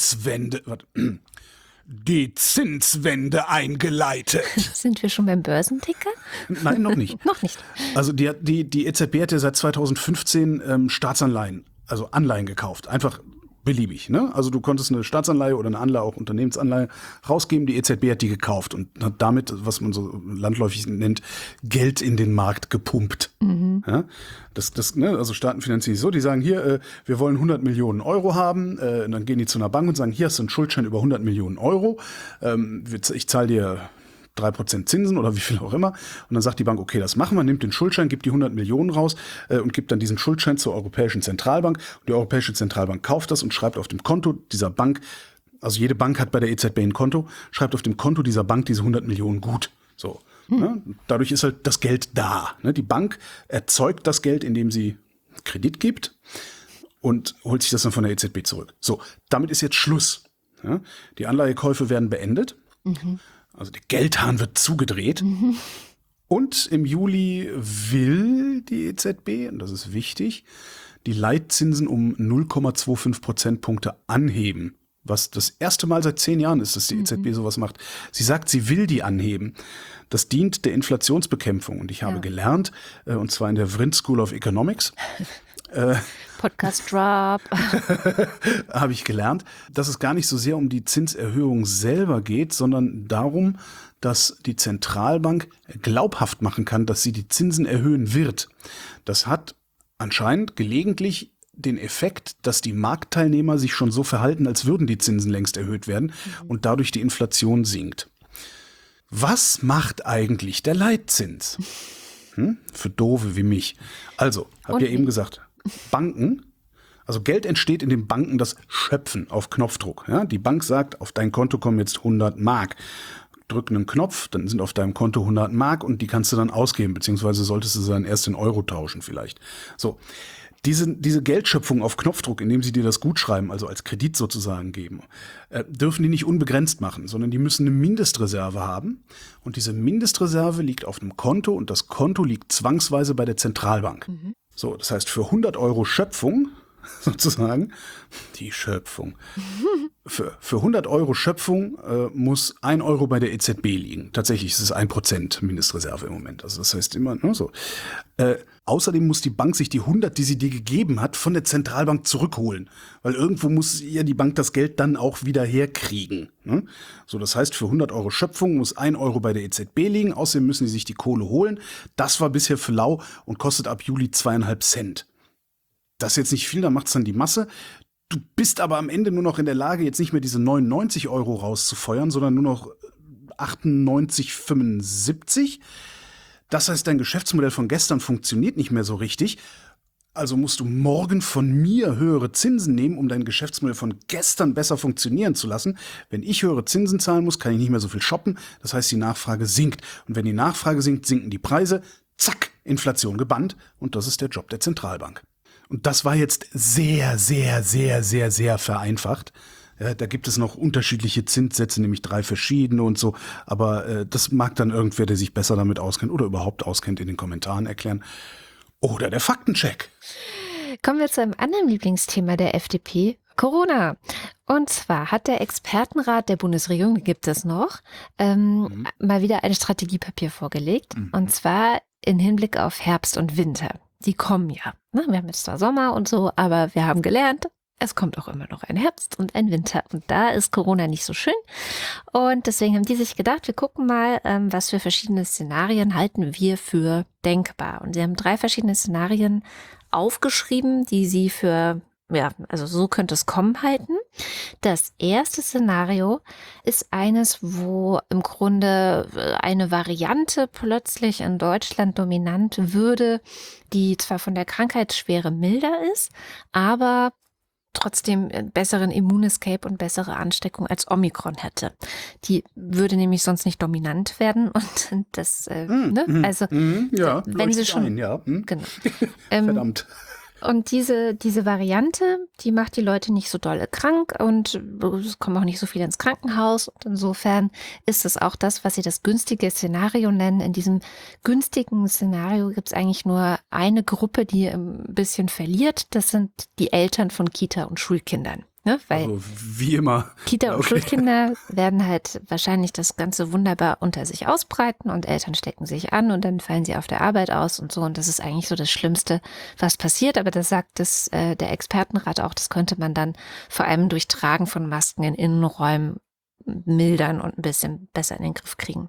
Zinswende eingeleitet. Sind wir schon beim Börsenticker? Nein, noch nicht. Noch nicht. Also die EZB hat ja seit 2015 Staatsanleihen, also Anleihen gekauft. Einfach beliebig. Ne? Also du konntest eine Staatsanleihe oder eine Anleihe, auch Unternehmensanleihe, rausgeben. Die EZB hat die gekauft und hat damit, was man so landläufig nennt, Geld in den Markt gepumpt. Ja? Also Staaten finanzieren sich so, die sagen hier, wir wollen 100 Millionen Euro haben. Und dann gehen die zu einer Bank und sagen, hier hast du einen Schuldschein über 100 Millionen Euro. Ich zahle dir 3% Zinsen oder wie viel auch immer. Und dann sagt die Bank, okay, das machen wir, nimmt den Schuldschein, gibt die 100 Millionen raus und gibt dann diesen Schuldschein zur Europäischen Zentralbank. Und die Europäische Zentralbank kauft das und schreibt auf dem Konto dieser Bank, also jede Bank hat bei der EZB ein Konto, schreibt auf dem Konto dieser Bank diese 100 Millionen gut. So. Ne? Dadurch ist halt das Geld da. Ne? Die Bank erzeugt das Geld, indem sie Kredit gibt und holt sich das dann von der EZB zurück. So, damit ist jetzt Schluss. Ja? Die Anleihekäufe werden beendet. Also der Geldhahn wird zugedreht. Und im Juli will die EZB, und das ist wichtig, die Leitzinsen um 0,25 Prozentpunkte anheben. Was das erste Mal seit 10 Jahren ist, dass die EZB sowas macht. Sie sagt, sie will die anheben. Das dient der Inflationsbekämpfung. Und ich habe gelernt, und zwar in der Vrind School of Economics, Podcast Drop. habe ich gelernt, dass es gar nicht so sehr um die Zinserhöhung selber geht, sondern darum, dass die Zentralbank glaubhaft machen kann, dass sie die Zinsen erhöhen wird. Das hat anscheinend gelegentlich den Effekt, dass die Marktteilnehmer sich schon so verhalten, als würden die Zinsen längst erhöht werden und dadurch die Inflation sinkt. Was macht eigentlich der Leitzins? Für Doofe wie mich. Also, habt ihr eben gesagt, Banken, Also Geld entsteht, indem Banken das schöpfen auf Knopfdruck. Ja? Die Bank sagt, auf dein Konto kommen jetzt 100 Mark. Drück einen Knopf, dann sind auf deinem Konto 100 Mark und die kannst du dann ausgeben, beziehungsweise solltest du sie dann erst in Euro tauschen vielleicht. So, diese Geldschöpfung auf Knopfdruck, indem sie dir das Gutschreiben, also als Kredit sozusagen geben, dürfen die nicht unbegrenzt machen, sondern die müssen eine Mindestreserve haben. Und diese Mindestreserve liegt auf einem Konto und das Konto liegt zwangsweise bei der Zentralbank. So, das heißt, für 100 Euro Schöpfung, sozusagen, die Schöpfung, für 100 Euro Schöpfung muss 1 Euro bei der EZB liegen. Tatsächlich ist es 1% Mindestreserve im Moment. Also das heißt immer so. Außerdem muss die Bank sich die 100, die sie dir gegeben hat, von der Zentralbank zurückholen. Weil irgendwo muss ihr die Bank das Geld dann auch wieder herkriegen. Ne? So, das heißt, für 100 Euro Schöpfung muss 1 Euro bei der EZB liegen. Außerdem müssen sie sich die Kohle holen. Das war bisher für lau und kostet ab Juli 2,5 Cent. Das ist jetzt nicht viel, da macht es dann die Masse. Du bist aber am Ende nur noch in der Lage, jetzt nicht mehr diese 99 Euro rauszufeuern, sondern nur noch 98,75. Das heißt, dein Geschäftsmodell von gestern funktioniert nicht mehr so richtig. Also musst du morgen von mir höhere Zinsen nehmen, um dein Geschäftsmodell von gestern besser funktionieren zu lassen. Wenn ich höhere Zinsen zahlen muss, kann ich nicht mehr so viel shoppen. Das heißt, die Nachfrage sinkt. Und wenn die Nachfrage sinkt, sinken die Preise. Zack, Inflation gebannt. Und das ist der Job der Zentralbank. Und das war jetzt sehr, sehr, sehr, sehr, sehr vereinfacht. Ja, da gibt es noch unterschiedliche Zinssätze, nämlich 3 verschiedene und so. Aber das mag dann irgendwer, der sich besser damit auskennt oder überhaupt auskennt, in den Kommentaren erklären. Oder der Faktencheck. Kommen wir zu einem anderen Lieblingsthema der FDP, Corona. Und zwar hat der Expertenrat der Bundesregierung, gibt es noch, mal wieder ein Strategiepapier vorgelegt. Und zwar in Hinblick auf Herbst und Winter. Die kommen ja. Ne? Wir haben jetzt zwar Sommer und so, aber wir haben gelernt, es kommt auch immer noch ein Herbst und ein Winter. Und da ist Corona nicht so schön. Und deswegen haben die sich gedacht, wir gucken mal, was für verschiedene Szenarien halten wir für denkbar. Und sie haben 3 verschiedene Szenarien aufgeschrieben, die sie für, ja, also so könnte es kommen halten. Das erste Szenario ist eines, wo im Grunde eine Variante plötzlich in Deutschland dominant würde, die zwar von der Krankheitsschwere milder ist, aber trotzdem besseren Immunescape und bessere Ansteckung als Omikron hätte. Die würde nämlich sonst nicht dominant werden und das, also ja, wenn sie schon, genau. Verdammt. Und diese Variante, die macht die Leute nicht so dolle krank und es kommen auch nicht so viele ins Krankenhaus. Und insofern ist es auch das, was sie das günstige Szenario nennen. In diesem günstigen Szenario gibt es eigentlich nur eine Gruppe, die ein bisschen verliert. Das sind die Eltern von Kita- und Schulkindern. Ne? Weil also, wie immer. Kita- und Schulkinder werden halt wahrscheinlich das Ganze wunderbar unter sich ausbreiten und Eltern stecken sich an und dann fallen sie auf der Arbeit aus und so. Und das ist eigentlich so das Schlimmste, was passiert. Aber das sagt der Expertenrat auch, das könnte man dann vor allem durch Tragen von Masken in Innenräumen mildern und ein bisschen besser in den Griff kriegen.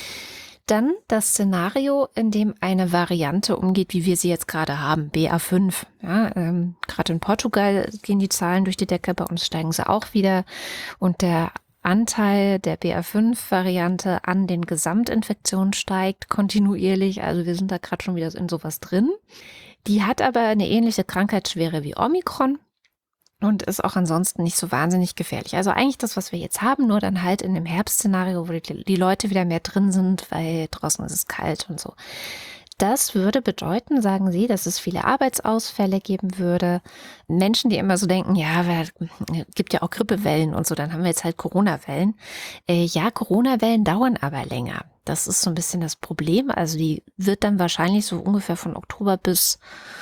Dann das Szenario, in dem eine Variante umgeht, wie wir sie jetzt gerade haben, BA5. Ja, gerade in Portugal gehen die Zahlen durch die Decke, bei uns steigen sie auch wieder. Und der Anteil der BA5-Variante an den Gesamtinfektionen steigt kontinuierlich. Also wir sind da gerade schon wieder in sowas drin. Die hat aber eine ähnliche Krankheitsschwere wie Omikron. Und ist auch ansonsten nicht so wahnsinnig gefährlich. Also eigentlich das, was wir jetzt haben, nur dann halt in dem Herbstszenario, wo die Leute wieder mehr drin sind, weil draußen ist es kalt und so. Das würde bedeuten, sagen Sie, dass es viele Arbeitsausfälle geben würde. Menschen, die immer so denken, ja, gibt ja auch Grippewellen und so, dann haben wir jetzt halt Corona-Wellen. Ja, Corona-Wellen dauern aber länger. Das ist so ein bisschen das Problem. Also die wird dann wahrscheinlich so ungefähr von Oktober bis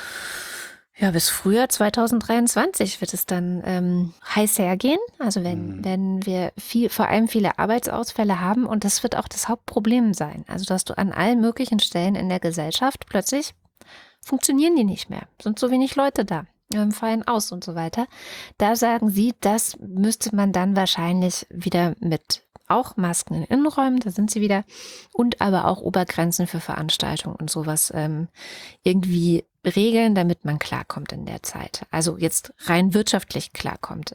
Frühjahr 2023 wird es dann heiß hergehen. Also wenn wir vor allem viele Arbeitsausfälle haben und das wird auch das Hauptproblem sein. Also dass du an allen möglichen Stellen in der Gesellschaft plötzlich funktionieren die nicht mehr. Sind so wenig Leute da, fallen aus und so weiter. Da sagen sie, das müsste man dann wahrscheinlich wieder mit auch Masken in Innenräumen, da sind sie wieder, und aber auch Obergrenzen für Veranstaltungen und sowas irgendwie regeln, damit man klarkommt in der Zeit. Also jetzt rein wirtschaftlich klarkommt.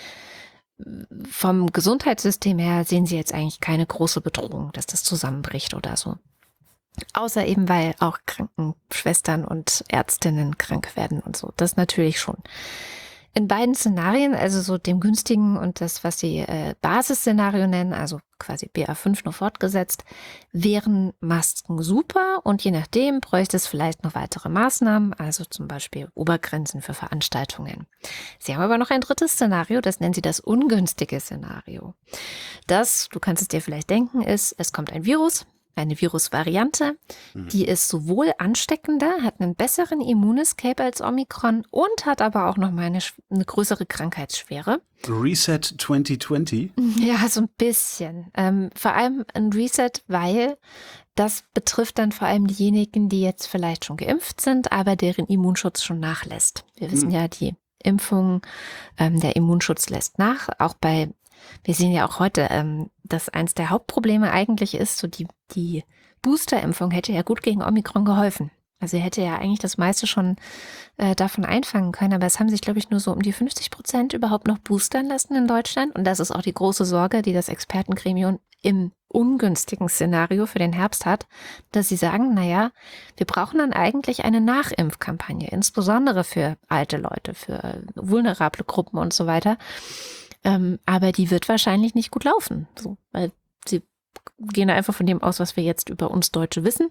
Vom Gesundheitssystem her sehen sie jetzt eigentlich keine große Bedrohung, dass das zusammenbricht oder so. Außer eben, weil auch Krankenschwestern und Ärztinnen krank werden und so. Das natürlich schon. In beiden Szenarien, also so dem günstigen und das, was sie Basisszenario nennen, also quasi BA5 nur fortgesetzt, wären Masken super und je nachdem bräuchte es vielleicht noch weitere Maßnahmen, also zum Beispiel Obergrenzen für Veranstaltungen. Sie haben aber noch ein drittes Szenario, das nennen sie das ungünstige Szenario. Das, du kannst es dir vielleicht denken, ist, es kommt ein Virus, eine Virusvariante, die ist sowohl ansteckender, hat einen besseren Immunescape als Omikron und hat aber auch noch mal eine größere Krankheitsschwere. Reset 2020? Ja, so ein bisschen. Vor allem ein Reset, weil das betrifft dann vor allem diejenigen, die jetzt vielleicht schon geimpft sind, aber deren Immunschutz schon nachlässt. Wir wissen ja, die Impfung, der Immunschutz lässt nach, auch bei wir sehen ja auch heute, dass eins der Hauptprobleme eigentlich ist, so die Boosterimpfung hätte ja gut gegen Omikron geholfen. Also sie hätte ja eigentlich das meiste schon davon einfangen können, aber es haben sich, glaube ich, nur so um die 50% überhaupt noch boostern lassen in Deutschland. Und das ist auch die große Sorge, die das Expertengremium im ungünstigen Szenario für den Herbst hat, dass sie sagen, naja, wir brauchen dann eigentlich eine Nachimpfkampagne, insbesondere für alte Leute, für vulnerable Gruppen und so weiter. Aber die wird wahrscheinlich nicht gut laufen, so, weil sie gehen einfach von dem aus, was wir jetzt über uns Deutsche wissen.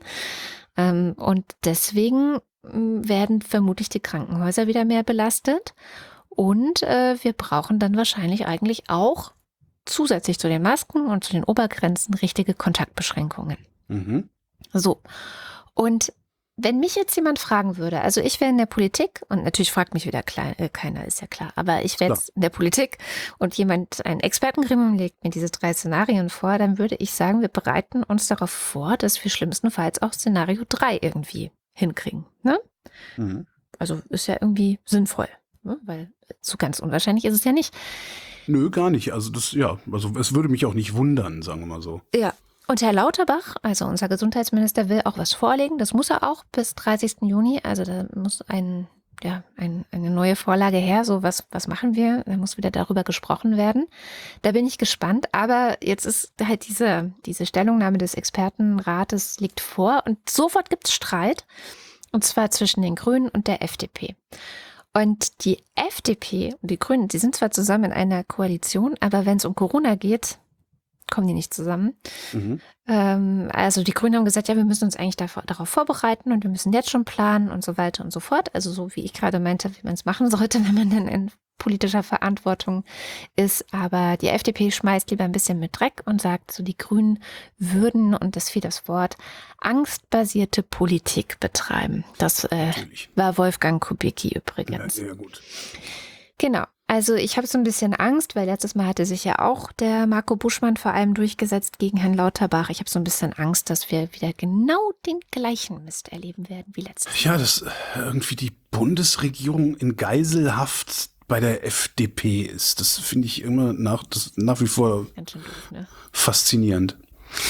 Und deswegen werden vermutlich die Krankenhäuser wieder mehr belastet. Und wir brauchen dann wahrscheinlich eigentlich auch zusätzlich zu den Masken und zu den Obergrenzen richtige Kontaktbeschränkungen. Mhm. So. Und wenn mich jetzt jemand fragen würde, also ich wäre in der Politik und natürlich fragt mich wieder keiner, ist ja klar, aber ich wäre jetzt in der Politik und ein Expertengremium legt mir diese 3 Szenarien vor, dann würde ich sagen, wir bereiten uns darauf vor, dass wir schlimmstenfalls auch Szenario 3 irgendwie hinkriegen. Ne? Mhm. Also ist ja irgendwie sinnvoll, ne? Weil so ganz unwahrscheinlich ist es ja nicht. Nö, gar nicht. Also es würde mich auch nicht wundern, sagen wir mal so. Ja. Und Herr Lauterbach, also unser Gesundheitsminister, will auch was vorlegen. Das muss er auch bis 30. Juni. Also da muss eine neue Vorlage her. So, was machen wir? Da muss wieder darüber gesprochen werden. Da bin ich gespannt. Aber jetzt ist halt diese Stellungnahme des Expertenrates liegt vor und sofort gibt es Streit. Und zwar zwischen den Grünen und der FDP. Und die FDP und die Grünen, die sind zwar zusammen in einer Koalition, aber wenn es um Corona geht, kommen die nicht zusammen. Mhm. Also die Grünen haben gesagt, ja, wir müssen uns eigentlich darauf vorbereiten und wir müssen jetzt schon planen und so weiter und so fort. Also so wie ich gerade meinte, wie man es machen sollte, wenn man dann in politischer Verantwortung ist. Aber die FDP schmeißt lieber ein bisschen mit Dreck und sagt, so die Grünen würden, und das fiel das Wort, angstbasierte Politik betreiben. Das war Wolfgang Kubicki übrigens. Ja, sehr gut. Genau. Also ich habe so ein bisschen Angst, weil letztes Mal hatte sich ja auch der Marco Buschmann vor allem durchgesetzt gegen Herrn Lauterbach. Ich habe so ein bisschen Angst, dass wir wieder genau den gleichen Mist erleben werden wie letztes Mal. Ja, dass irgendwie die Bundesregierung in Geiselhaft bei der FDP ist. Das finde ich immer nach wie vor Ganz schön doof, ne? faszinierend.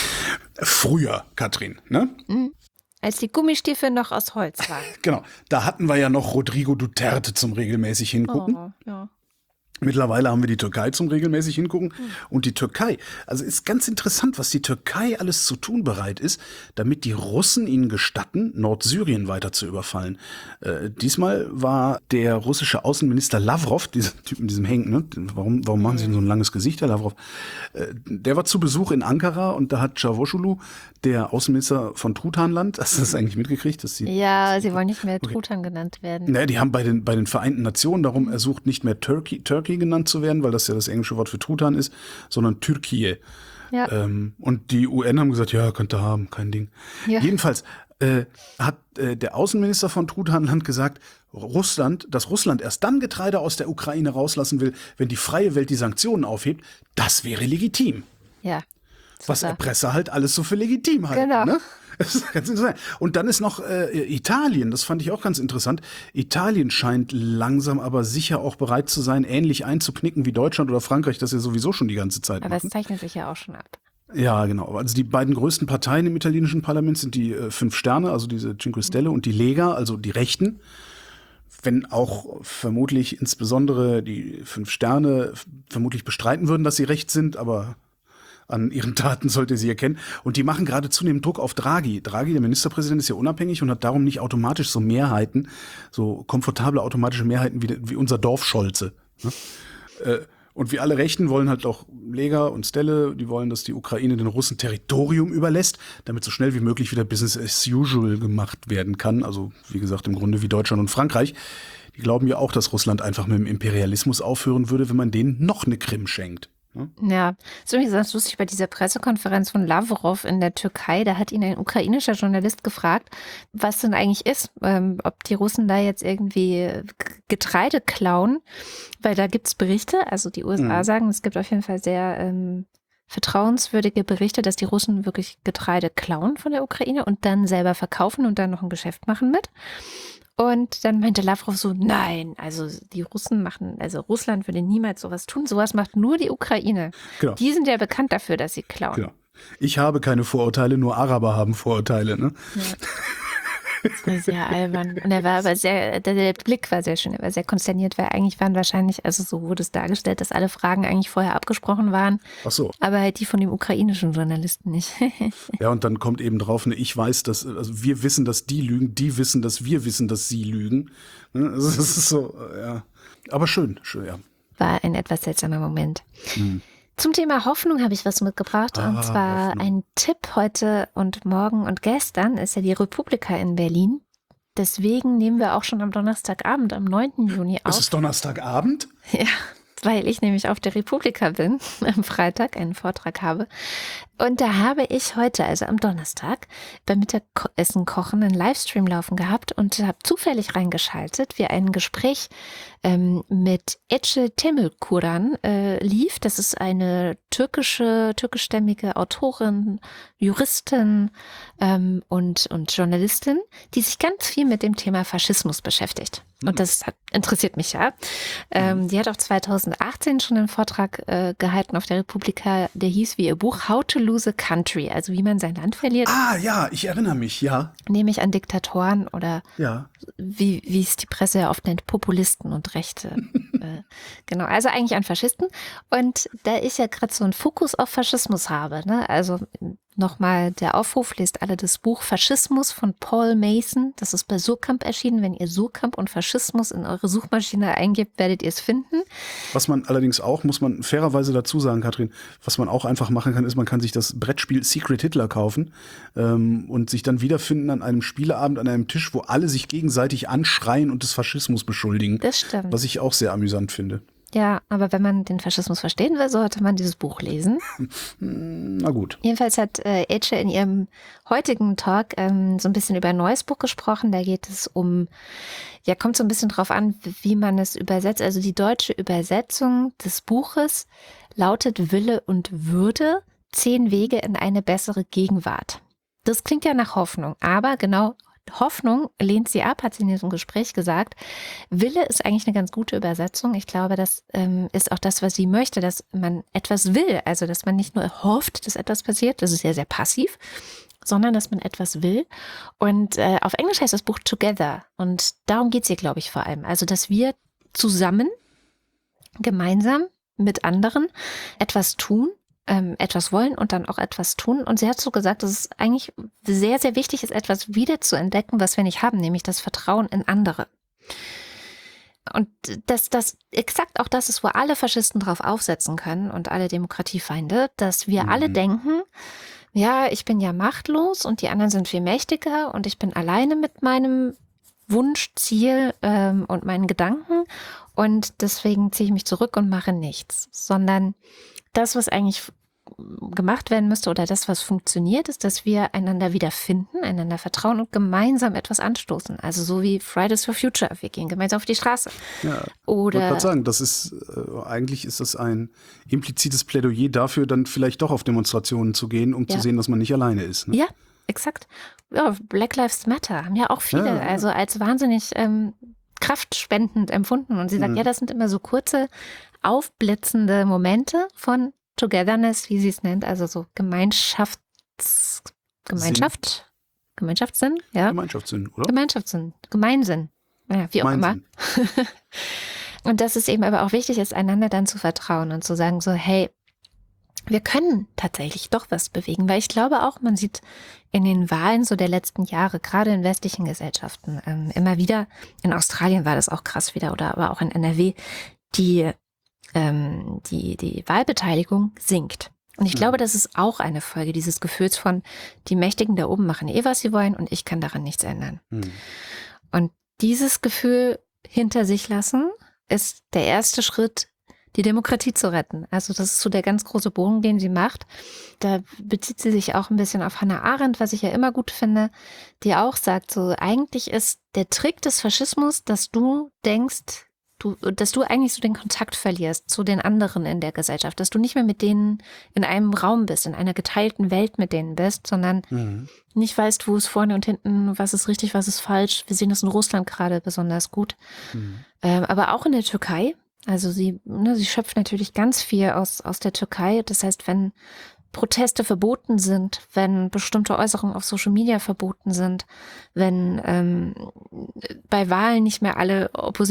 Früher, Katrin, ne? Mhm. Als die Gummistiefel noch aus Holz waren. Genau, da hatten wir ja noch Rodrigo Duterte zum regelmäßig hingucken. Oh, ja. Mittlerweile haben wir die Türkei zum regelmäßig hingucken. Und die Türkei, also ist ganz interessant, was die Türkei alles zu tun bereit ist, damit die Russen ihnen gestatten, Nordsyrien weiter zu überfallen. Diesmal war der russische Außenminister Lavrov, dieser Typ mit diesem Hängen, ne? Warum machen sie denn so ein langes Gesicht, Herr Lavrov? Der war zu Besuch in Ankara und da hat Çavuşoğlu, der Außenminister von Trutanland, hast du das eigentlich mitgekriegt? Dass sie Sie wollen nicht mehr Truthahn genannt werden. Naja, die haben bei den Vereinten Nationen darum ersucht, nicht mehr Turkey genannt zu werden, weil das ja das englische Wort für Truthahn ist, sondern Türkei. Ja. Und die UN haben gesagt, ja, könnt ihr haben, kein Ding. Ja. Jedenfalls hat der Außenminister von Truthanland gesagt, dass Russland erst dann Getreide aus der Ukraine rauslassen will, wenn die freie Welt die Sanktionen aufhebt, das wäre legitim. Ja. Was Erpresser halt alles so für legitim halten. Genau. Ne? Das ist ganz interessant. Und dann ist noch Italien, das fand ich auch ganz interessant. Italien scheint langsam aber sicher auch bereit zu sein, ähnlich einzuknicken wie Deutschland oder Frankreich, das ja sowieso schon die ganze Zeit Aber machen. es zeichnet sich ja auch schon ab. Ja, genau. Also die beiden größten Parteien im italienischen Parlament sind die 5 Sterne, also diese Cinque Stelle, und die Lega, also die Rechten. Wenn auch vermutlich insbesondere die 5 Sterne vermutlich bestreiten würden, dass sie recht sind, aber An ihren Taten sollte sie erkennen. Und die machen gerade zunehmend Druck auf Draghi. Draghi, der Ministerpräsident, ist ja unabhängig und hat darum nicht automatisch so Mehrheiten, so komfortable automatische Mehrheiten wie unser Dorfscholze. Ne? Und wie alle Rechten wollen halt auch Lega und Stelle, die wollen, dass die Ukraine den Russen Territorium überlässt, damit so schnell wie möglich wieder Business as usual gemacht werden kann. Also wie gesagt, im Grunde wie Deutschland und Frankreich. Die glauben ja auch, dass Russland einfach mit dem Imperialismus aufhören würde, wenn man denen noch eine Krim schenkt. Ja, ist übrigens ganz lustig bei dieser Pressekonferenz von Lavrov in der Türkei. Da hat ihn ein ukrainischer Journalist gefragt, was denn eigentlich ist, ob die Russen da jetzt irgendwie Getreide klauen, weil da gibt's Berichte, also die USA sagen, es gibt auf jeden Fall sehr vertrauenswürdige Berichte, dass die Russen wirklich Getreide klauen von der Ukraine und dann selber verkaufen und dann noch ein Geschäft machen mit. Und dann meinte Lavrov so, nein, also die Russen machen, also Russland würde niemals sowas tun, sowas macht nur die Ukraine. Genau. Die sind ja bekannt dafür, dass sie klauen. Genau. Ich habe keine Vorurteile, nur Araber haben Vorurteile. Ne? Ja. Das war sehr albern. Und er war aber der Blick war sehr schön, er war sehr konsterniert, weil eigentlich waren wahrscheinlich, also so wurde es dargestellt, dass alle Fragen eigentlich vorher abgesprochen waren. Ach so. Aber halt die von dem ukrainischen Journalisten nicht. Ja, und dann kommt eben drauf, ne, ich weiß, also wir wissen, dass die lügen, die wissen, dass wir wissen, dass sie lügen. Ne, das ist so, ja. Aber schön, ja. War ein etwas seltsamer Moment. Zum Thema Hoffnung habe ich was mitgebracht, und zwar Hoffnung. ein Tipp. Heute und morgen und gestern ist ja die Republika in Berlin. Deswegen nehmen wir auch schon am Donnerstagabend, am 9. Juni auf. Es ist Donnerstagabend? Ja, weil ich nämlich auf der Republika bin, am Freitag einen Vortrag habe. Und da habe ich heute, also am Donnerstag, beim Mittagessen kochen einen Livestream laufen gehabt und habe zufällig reingeschaltet, wie ein Gespräch mit Ece Temelkuran lief. Das ist eine türkischstämmige Autorin, Juristin und Journalistin, die sich ganz viel mit dem Thema Faschismus beschäftigt. Und das interessiert mich ja. Die hat auch 2018 schon einen Vortrag gehalten auf der Republika, der hieß wie ihr Buch How to Lose a Country, also wie man sein Land verliert. Ah ja, ich erinnere mich, ja. Nämlich an Diktatoren oder Ja. wie es die Presse ja oft nennt, Populisten und Rechte. Genau, also eigentlich an Faschisten. Und da ich ja gerade so einen Fokus auf Faschismus habe, ne, also nochmal der Aufruf, lest alle das Buch Faschismus von Paul Mason. Das ist bei Surkamp erschienen. Wenn ihr Surkamp und Faschismus in eure Suchmaschine eingebt, werdet ihr es finden. Was man allerdings auch, muss man fairerweise dazu sagen, Katrin, was man auch einfach machen kann, ist, man kann sich das Brettspiel Secret Hitler kaufen und sich dann wiederfinden an einem Spieleabend an einem Tisch, wo alle sich gegenseitig anschreien und des Faschismus beschuldigen. Das stimmt. Was ich auch sehr amüsant finde. Ja, aber wenn man den Faschismus verstehen will, sollte man dieses Buch lesen. Na gut. Jedenfalls hat Ece in ihrem heutigen Talk so ein bisschen über ein neues Buch gesprochen. Da geht es kommt so ein bisschen drauf an, wie man es übersetzt. Also die deutsche Übersetzung des Buches lautet Wille und Würde, 10 Wege in eine bessere Gegenwart. Das klingt ja nach Hoffnung, aber genau Hoffnung lehnt sie ab, hat sie in diesem Gespräch gesagt. Wille ist eigentlich eine ganz gute Übersetzung. Ich glaube, das ist auch das, was sie möchte, dass man etwas will. Also, dass man nicht nur hofft, dass etwas passiert, das ist ja sehr passiv, sondern dass man etwas will. Und auf Englisch heißt das Buch Together. Und darum geht es ihr, glaube ich, vor allem. Also, dass wir zusammen, gemeinsam mit anderen etwas tun, etwas wollen und dann auch etwas tun. Und sie hat so gesagt, dass es eigentlich sehr, sehr wichtig ist, etwas wieder zu entdecken, was wir nicht haben, nämlich das Vertrauen in andere. Und das exakt auch das ist, wo alle Faschisten drauf aufsetzen können und alle Demokratiefeinde, dass wir alle denken, ja, ich bin ja machtlos und die anderen sind viel mächtiger und ich bin alleine mit meinem Wunsch, Ziel und meinen Gedanken und deswegen ziehe ich mich zurück und mache nichts, sondern das, was eigentlich gemacht werden müsste oder das, was funktioniert, ist, dass wir einander wiederfinden, einander vertrauen und gemeinsam etwas anstoßen. Also so wie Fridays for Future. Wir gehen gemeinsam auf die Straße. Ja, oder ich wollte gerade sagen, das ist eigentlich ist das ein implizites Plädoyer dafür, dann vielleicht doch auf Demonstrationen zu gehen, um zu sehen, dass man nicht alleine ist. Ne? Ja, exakt. Ja, Black Lives Matter haben ja auch viele, also als wahnsinnig kraftspendend empfunden. Und sie sagt, ja, das sind immer so kurze, aufblitzende Momente von Togetherness, wie sie es nennt, also so Gemeinschaftssinn, ja. Gemeinschaftssinn, oder? Gemeinschaftssinn, Gemeinsinn, ja, wie auch immer. Und dass es eben aber auch wichtig ist, einander dann zu vertrauen und zu sagen so, hey, wir können tatsächlich doch was bewegen, weil ich glaube auch, man sieht in den Wahlen so der letzten Jahre, gerade in westlichen Gesellschaften, immer wieder, in Australien war das auch krass wieder oder aber auch in NRW, die Wahlbeteiligung sinkt. Und ich glaube, das ist auch eine Folge dieses Gefühls von, die Mächtigen da oben machen was sie wollen und ich kann daran nichts ändern. Und dieses Gefühl hinter sich lassen ist der erste Schritt, die Demokratie zu retten. Also das ist so der ganz große Bogen, den sie macht. Da bezieht sie sich auch ein bisschen auf Hannah Arendt, was ich ja immer gut finde, die auch sagt, so eigentlich ist der Trick des Faschismus, dass du denkst, dass du eigentlich so den Kontakt verlierst zu den anderen in der Gesellschaft, dass du nicht mehr mit denen in einem Raum bist, in einer geteilten Welt mit denen bist, sondern nicht weißt, wo ist vorne und hinten, was ist richtig, was ist falsch. Wir sehen das in Russland gerade besonders gut. Aber auch in der Türkei. Also sie schöpft natürlich ganz viel aus der Türkei. Das heißt, wenn Proteste verboten sind, wenn bestimmte Äußerungen auf Social Media verboten sind, wenn bei Wahlen nicht mehr alle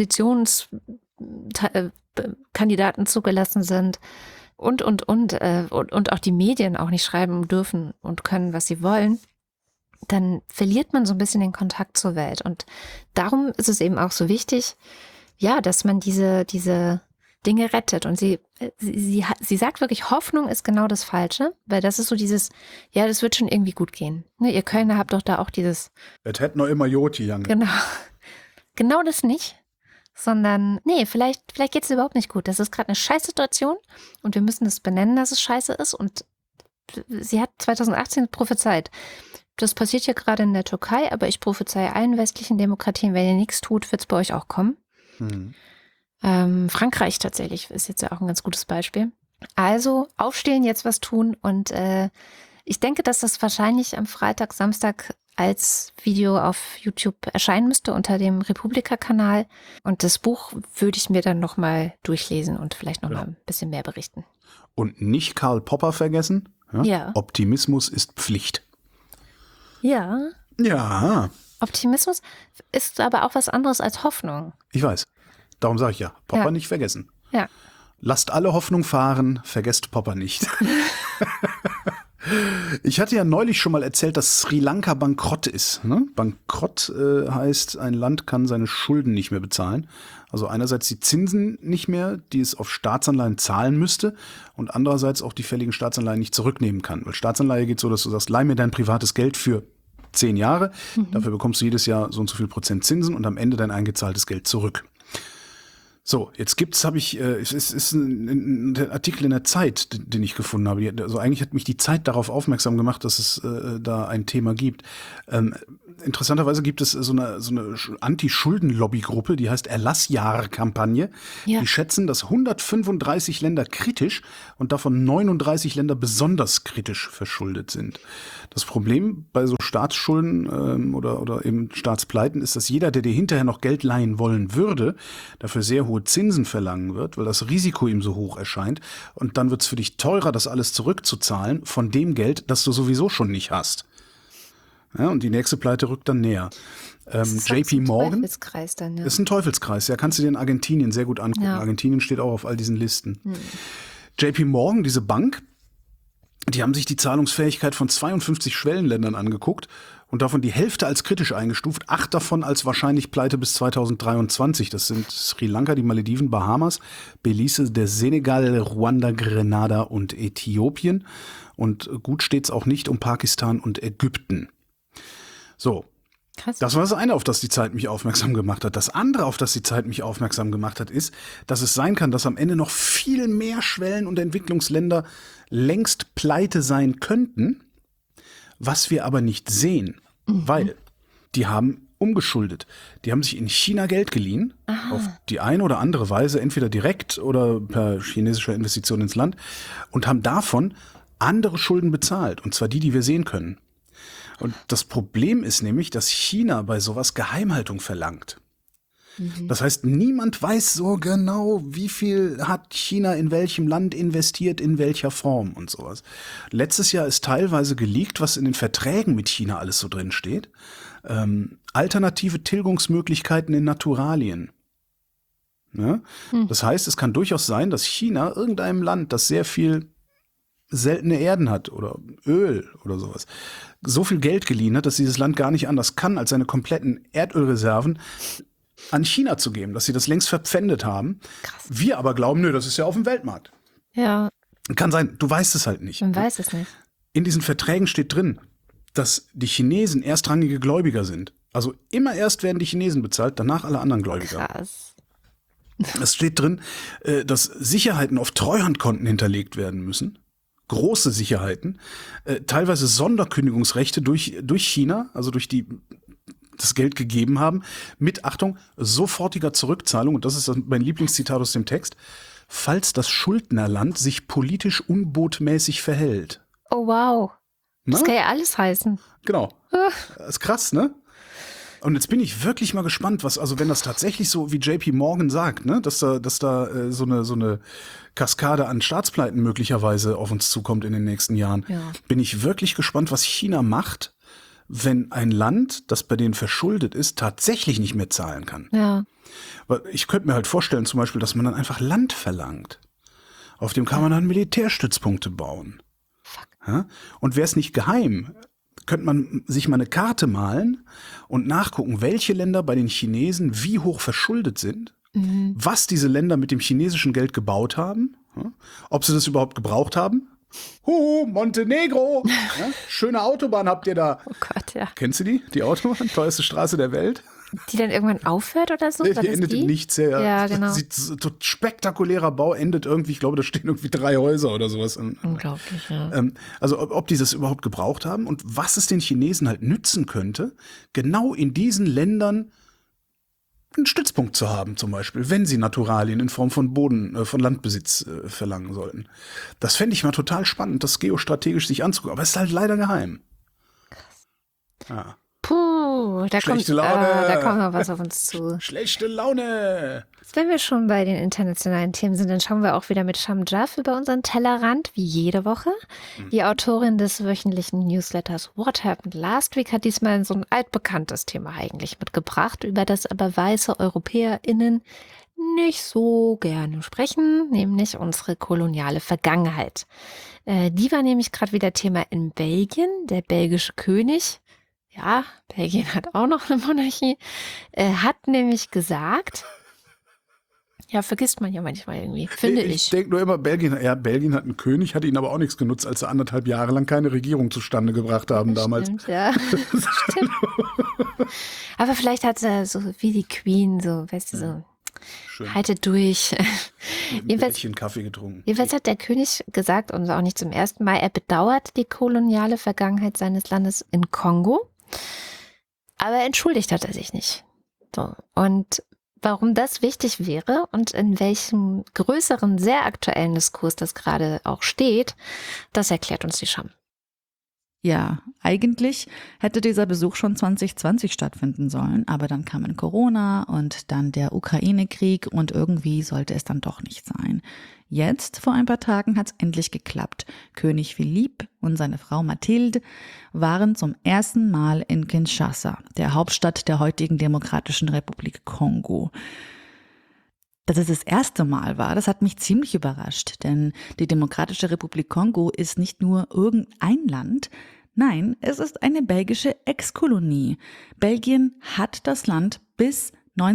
Oppositionskandidaten zugelassen sind und auch die Medien auch nicht schreiben dürfen und können, was sie wollen, dann verliert man so ein bisschen den Kontakt zur Welt. Und darum ist es eben auch so wichtig, ja, dass man diese Dinge rettet. Und sie sagt wirklich, Hoffnung ist genau das Falsche, weil das ist so dieses, ja, das wird schon irgendwie gut gehen. Ne, ihr Kölner habt doch da auch dieses. Es hätte noch immer Joti, Jange. Genau das nicht. Sondern, nee, vielleicht geht es überhaupt nicht gut. Das ist gerade eine Scheißsituation und wir müssen es benennen, dass es scheiße ist. Und sie hat 2018 prophezeit. Das passiert hier gerade in der Türkei, aber ich prophezeie allen westlichen Demokratien, wenn ihr nichts tut, wird es bei euch auch kommen. Frankreich tatsächlich ist jetzt ja auch ein ganz gutes Beispiel. Also aufstehen, jetzt was tun und ich denke, dass das wahrscheinlich am Freitag, Samstag als Video auf YouTube erscheinen müsste unter dem Republika-Kanal und das Buch würde ich mir dann nochmal durchlesen und vielleicht nochmal ein bisschen mehr berichten. Und nicht Karl Popper vergessen. Ja? Optimismus ist Pflicht. Ja. Ja. Optimismus ist aber auch was anderes als Hoffnung. Ich weiß. Darum sage ich ja, Popper nicht vergessen. Ja. Lasst alle Hoffnung fahren, vergesst Popper nicht. Ich hatte ja neulich schon mal erzählt, dass Sri Lanka bankrott ist. Ne? Bankrott heißt, ein Land kann seine Schulden nicht mehr bezahlen. Also einerseits die Zinsen nicht mehr, die es auf Staatsanleihen zahlen müsste und andererseits auch die fälligen Staatsanleihen nicht zurücknehmen kann. Weil Staatsanleihe geht so, dass du sagst, leih mir dein privates Geld für 10 Jahre, dafür bekommst du jedes Jahr so und so viel Prozent Zinsen und am Ende dein eingezahltes Geld zurück. So, jetzt es ist ein Artikel in der Zeit, den ich gefunden habe. Also eigentlich hat mich die Zeit darauf aufmerksam gemacht, dass es da ein Thema gibt. Interessanterweise gibt es so eine Anti-Schulden-Lobby-Gruppe, die heißt Erlassjahr-Kampagne. Ja. Die schätzen, dass 135 Länder kritisch und davon 39 Länder besonders kritisch verschuldet sind. Das Problem bei so Staatsschulden oder eben Staatspleiten ist, dass jeder, der dir hinterher noch Geld leihen wollen würde, dafür sehr hohe Zinsen verlangen wird, weil das Risiko ihm so hoch erscheint. Und dann wird es für dich teurer, das alles zurückzuzahlen von dem Geld, das du sowieso schon nicht hast. Ja, und die nächste Pleite rückt dann näher. JP Morgan ist ein Teufelskreis. Ja, kannst du dir in Argentinien sehr gut angucken. Ja. Argentinien steht auch auf all diesen Listen. JP Morgan, diese Bank, die haben sich die Zahlungsfähigkeit von 52 Schwellenländern angeguckt und davon die Hälfte als kritisch eingestuft, 8 davon als wahrscheinlich Pleite bis 2023. Das sind Sri Lanka, die Malediven, Bahamas, Belize, der Senegal, Ruanda, Grenada und Äthiopien. Und gut steht's auch nicht um Pakistan und Ägypten. So. Krass. Das war das eine, auf das die Zeit mich aufmerksam gemacht hat. Das andere, auf das die Zeit mich aufmerksam gemacht hat, ist, dass es sein kann, dass am Ende noch viel mehr Schwellen- und Entwicklungsländer längst pleite sein könnten, was wir aber nicht sehen, weil die haben umgeschuldet. Die haben sich in China Geld geliehen, auf die eine oder andere Weise, entweder direkt oder per chinesischer Investition ins Land und haben davon andere Schulden bezahlt, und zwar die wir sehen können. Und das Problem ist nämlich, dass China bei sowas Geheimhaltung verlangt. Das heißt, niemand weiß so genau, wie viel hat China in welchem Land investiert, in welcher Form und sowas. Letztes Jahr ist teilweise geleakt, was in den Verträgen mit China alles so drin steht. Alternative Tilgungsmöglichkeiten in Naturalien. Ja? Das heißt, es kann durchaus sein, dass China irgendeinem Land, das sehr viel seltene Erden hat oder Öl oder sowas, so viel Geld geliehen hat, dass dieses Land gar nicht anders kann, als seine kompletten Erdölreserven an China zu geben, dass sie das längst verpfändet haben. Krass. Wir aber glauben, nö, das ist ja auf dem Weltmarkt. Ja, Kann sein, du weißt es halt nicht. man weiß es nicht. In diesen Verträgen steht drin, dass die Chinesen erstrangige Gläubiger sind. Also immer erst werden die Chinesen bezahlt, danach alle anderen Gläubiger. Krass. Es steht drin, dass Sicherheiten auf Treuhandkonten hinterlegt werden müssen. Große Sicherheiten. Teilweise Sonderkündigungsrechte durch China, also durch die das Geld gegeben haben, mit, Achtung, sofortiger Zurückzahlung, und das ist mein Lieblingszitat aus dem Text, falls das Schuldnerland sich politisch unbotmäßig verhält. Oh, wow. Das Na? kann ja alles heißen. Genau. Das ist krass, ne? Und jetzt bin ich wirklich mal gespannt, also wenn das tatsächlich so wie JP Morgan sagt, ne, dass da so eine Kaskade an Staatspleiten möglicherweise auf uns zukommt in den nächsten Jahren, Ja. bin ich wirklich gespannt, was China macht, wenn ein Land, das bei denen verschuldet ist, tatsächlich nicht mehr zahlen kann. Ja. Weil ich könnte mir halt vorstellen, zum Beispiel, dass man dann einfach Land verlangt. Auf dem kann man dann Militärstützpunkte bauen. Fuck. Ja? Und wäre es nicht geheim, könnte man sich mal eine Karte malen und nachgucken, welche Länder bei den Chinesen wie hoch verschuldet sind, was diese Länder mit dem chinesischen Geld gebaut haben, ja? Ob sie das überhaupt gebraucht haben. Montenegro! Ja? Schöne Autobahn habt ihr da. Oh Gott, ja. Kennst du die? Die Autobahn? Teuerste Straße der Welt? Die dann irgendwann aufhört oder so? Die War das endet die? in nichts. Ja, genau. Spektakulärer Bau endet irgendwie, ich glaube, da stehen irgendwie 3 Häuser oder sowas. Unglaublich, ja. Also ob die das überhaupt gebraucht haben und was es den Chinesen halt nützen könnte, genau in diesen Ländern einen Stützpunkt zu haben, zum Beispiel, wenn sie Naturalien in Form von von Landbesitz verlangen sollten. Das fände ich mal total spannend, das geostrategisch sich anzugucken. Aber es ist halt leider geheim. Ja. Puh, da kommt Schlechte Laune. noch was auf uns zu. Schlechte Laune. Wenn wir schon bei den internationalen Themen sind, dann schauen wir auch wieder mit Sham Jaff über unseren Tellerrand, wie jede Woche. Die Autorin des wöchentlichen Newsletters What Happened Last Week hat diesmal so ein altbekanntes Thema eigentlich mitgebracht, über das aber weiße EuropäerInnen nicht so gerne sprechen, nämlich unsere koloniale Vergangenheit. Die war nämlich gerade wieder Thema in Belgien. Der belgische König, ja, Belgien hat auch noch eine Monarchie, hat nämlich gesagt, ja, vergisst man ja manchmal irgendwie, finde ich. Ich denke nur immer, Belgien hat einen König, hat ihnen aber auch nichts genutzt, als sie 1,5 Jahre lang keine Regierung zustande gebracht haben damals. Stimmt, ja. Stimmt. Aber vielleicht hat er so wie die Queen, so, weißt du, so, Schön. haltet durch. Ein Bällchen Kaffee getrunken. Jedenfalls hat der König gesagt, und auch nicht zum ersten Mal, er bedauert die koloniale Vergangenheit seines Landes in Kongo, aber entschuldigt hat er sich nicht. So. Und warum das wichtig wäre und in welchem größeren, sehr aktuellen Diskurs das gerade auch steht, das erklärt uns die Sham. Ja, eigentlich hätte dieser Besuch schon 2020 stattfinden sollen, aber dann kamen Corona und dann der Ukraine-Krieg und irgendwie sollte es dann doch nicht sein. Jetzt, vor ein paar Tagen, hat es endlich geklappt. König Philippe und seine Frau Mathilde waren zum ersten Mal in Kinshasa, der Hauptstadt der heutigen Demokratischen Republik Kongo. Dass es das erste Mal war, das hat mich ziemlich überrascht, denn die Demokratische Republik Kongo ist nicht nur irgendein Land, nein, es ist eine belgische Ex-Kolonie. Belgien hat das Land bis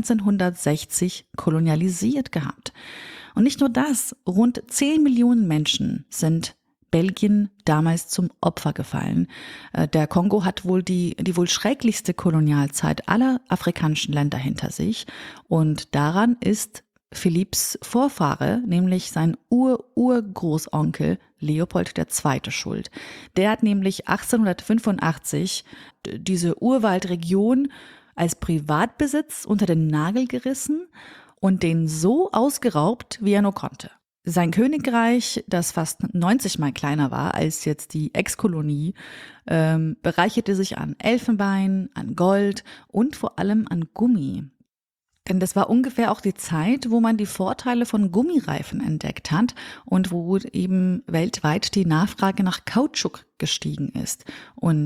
1960 kolonialisiert gehabt. Und nicht nur das, rund 10 Millionen Menschen sind Belgien damals zum Opfer gefallen. Der Kongo hat wohl die wohl schrecklichste Kolonialzeit aller afrikanischen Länder hinter sich und daran ist Philipps Vorfahre, nämlich sein Urgroßonkel Leopold II. Schuld. Der hat nämlich 1885 diese Urwaldregion als Privatbesitz unter den Nagel gerissen und den so ausgeraubt, wie er nur konnte. Sein Königreich, das fast 90 Mal kleiner war als jetzt die Ex-Kolonie, bereicherte sich an Elfenbein, an Gold und vor allem an Gummi. Denn das war ungefähr auch die Zeit, wo man die Vorteile von Gummireifen entdeckt hat und wo eben weltweit die Nachfrage nach Kautschuk gestiegen ist. Und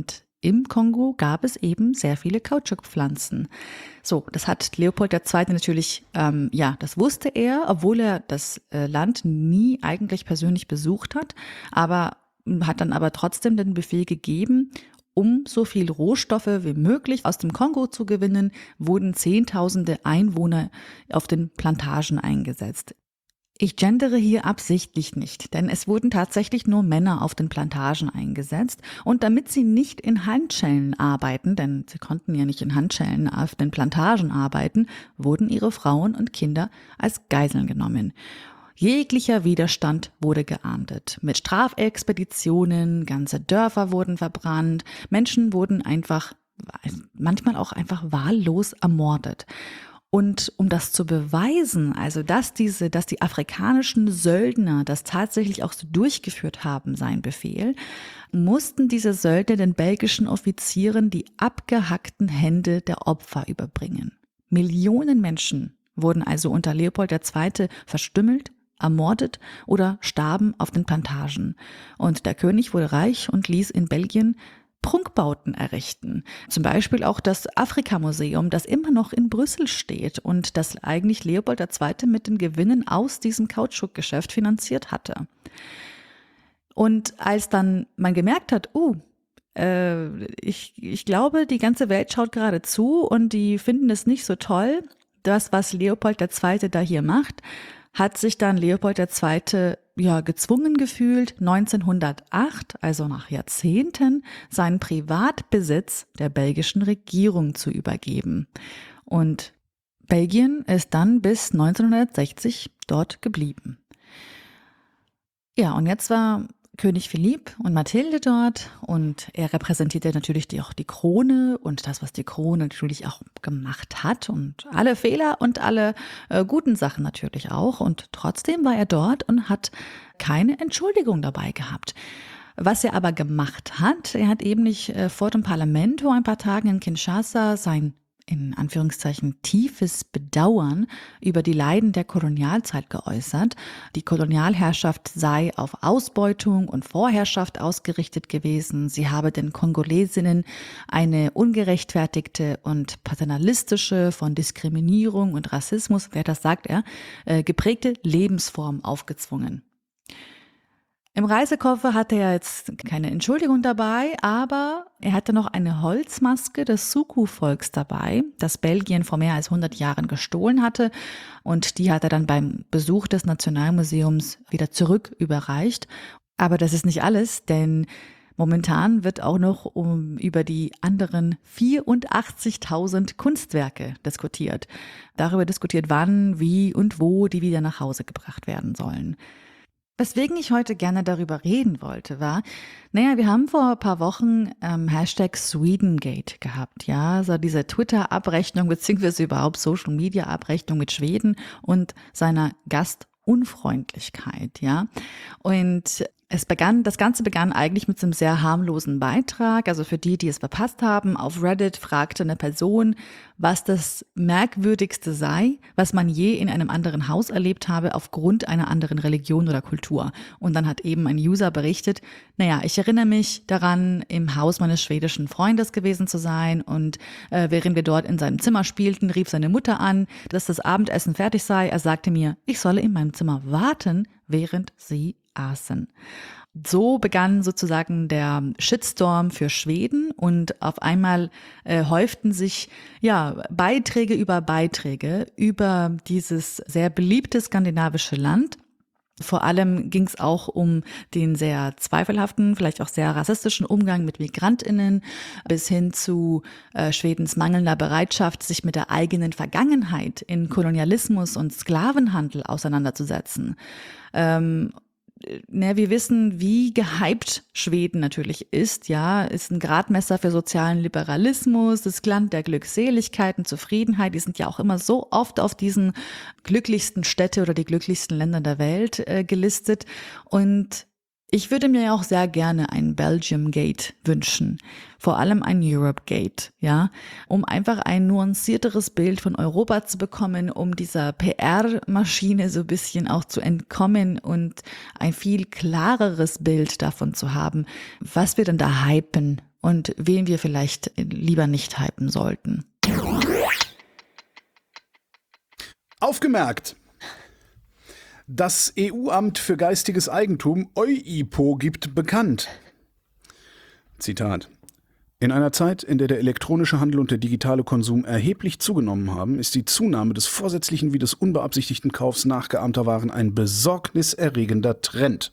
im Kongo gab es eben sehr viele Kautschukpflanzen. So, das hat Leopold II. Natürlich, das wusste er, obwohl er das Land nie eigentlich persönlich besucht hat, hat dann aber trotzdem den Befehl gegeben, um so viel Rohstoffe wie möglich aus dem Kongo zu gewinnen, wurden Zehntausende Einwohner auf den Plantagen eingesetzt. Ich gendere hier absichtlich nicht, denn es wurden tatsächlich nur Männer auf den Plantagen eingesetzt und damit sie nicht in Handschellen arbeiten, denn sie konnten ja nicht in Handschellen auf den Plantagen arbeiten, wurden ihre Frauen und Kinder als Geiseln genommen. Jeglicher Widerstand wurde geahndet. Mit Strafexpeditionen, ganze Dörfer wurden verbrannt, Menschen wurden manchmal auch einfach wahllos ermordet. Und um das zu beweisen, also dass die afrikanischen Söldner das tatsächlich auch so durchgeführt haben, sein Befehl, mussten diese Söldner den belgischen Offizieren die abgehackten Hände der Opfer überbringen. Millionen Menschen wurden also unter Leopold II. Verstümmelt, ermordet oder starben auf den Plantagen. Und der König wurde reich und ließ in Belgien Prunkbauten errichten. Zum Beispiel auch das Afrika-Museum, das immer noch in Brüssel steht und das eigentlich Leopold II. Mit den Gewinnen aus diesem Kautschukgeschäft finanziert hatte. Und als dann man gemerkt hat, ich glaube, die ganze Welt schaut gerade zu und die finden es nicht so toll, das, was Leopold II. Da hier macht, hat sich dann Leopold II. Gezwungen gefühlt, 1908, also nach Jahrzehnten, seinen Privatbesitz der belgischen Regierung zu übergeben. Und Belgien ist dann bis 1960 dort geblieben. Ja, und jetzt war König Philipp und Mathilde dort und er repräsentierte natürlich auch die Krone und das, was die Krone natürlich auch gemacht hat und alle Fehler und alle guten Sachen natürlich auch. Und trotzdem war er dort und hat keine Entschuldigung dabei gehabt. Was er aber gemacht hat, er hat eben nicht vor dem Parlament vor ein paar Tagen in Kinshasa sein in Anführungszeichen tiefes Bedauern über die Leiden der Kolonialzeit geäußert. Die Kolonialherrschaft sei auf Ausbeutung und Vorherrschaft ausgerichtet gewesen. Sie habe den Kongolesinnen eine ungerechtfertigte und paternalistische, von Diskriminierung und Rassismus, wer das sagt er, geprägte Lebensform aufgezwungen. Im Reisekoffer hatte er jetzt keine Entschuldigung dabei, aber er hatte noch eine Holzmaske des Suku-Volks dabei, das Belgien vor mehr als 100 Jahren gestohlen hatte. Und die hat er dann beim Besuch des Nationalmuseums wieder zurück überreicht. Aber das ist nicht alles, denn momentan wird auch noch über die anderen 84.000 Kunstwerke diskutiert. Darüber diskutiert, wann, wie und wo die wieder nach Hause gebracht werden sollen. Weswegen ich heute gerne darüber reden wollte, war, wir haben vor ein paar Wochen Hashtag Swedengate gehabt, ja, so diese Twitter-Abrechnung beziehungsweise überhaupt Social-Media-Abrechnung mit Schweden und seiner Gastunfreundlichkeit, ja. Und das Ganze begann eigentlich mit so einem sehr harmlosen Beitrag. Also für die es verpasst haben, auf Reddit fragte eine Person, was das Merkwürdigste sei, was man je in einem anderen Haus erlebt habe aufgrund einer anderen Religion oder Kultur. Und dann hat eben ein User berichtet, ich erinnere mich daran, im Haus meines schwedischen Freundes gewesen zu sein und während wir dort in seinem Zimmer spielten, rief seine Mutter an, dass das Abendessen fertig sei. Er sagte mir, ich solle in meinem Zimmer warten, während sie aßen. So begann sozusagen der Shitstorm für Schweden und auf einmal häuften sich Beiträge über dieses sehr beliebte skandinavische Land. Vor allem ging es auch um den sehr zweifelhaften, vielleicht auch sehr rassistischen Umgang mit MigrantInnen bis hin zu Schwedens mangelnder Bereitschaft, sich mit der eigenen Vergangenheit in Kolonialismus und Sklavenhandel auseinanderzusetzen. Wir wissen, wie gehypt Schweden natürlich ist, ist ein Gradmesser für sozialen Liberalismus, das Land der Glückseligkeit und Zufriedenheit, die sind ja auch immer so oft auf diesen glücklichsten Städte oder die glücklichsten Länder der Welt gelistet und ich würde mir ja auch sehr gerne ein Belgium Gate wünschen, vor allem ein Europe Gate, um einfach ein nuancierteres Bild von Europa zu bekommen, um dieser PR-Maschine so ein bisschen auch zu entkommen und ein viel klareres Bild davon zu haben, was wir denn da hypen und wen wir vielleicht lieber nicht hypen sollten. Aufgemerkt! Das EU-Amt für geistiges Eigentum, EUIPO, gibt bekannt. Zitat. In einer Zeit, in der der elektronische Handel und der digitale Konsum erheblich zugenommen haben, ist die Zunahme des vorsätzlichen wie des unbeabsichtigten Kaufs nachgeahmter Waren ein besorgniserregender Trend.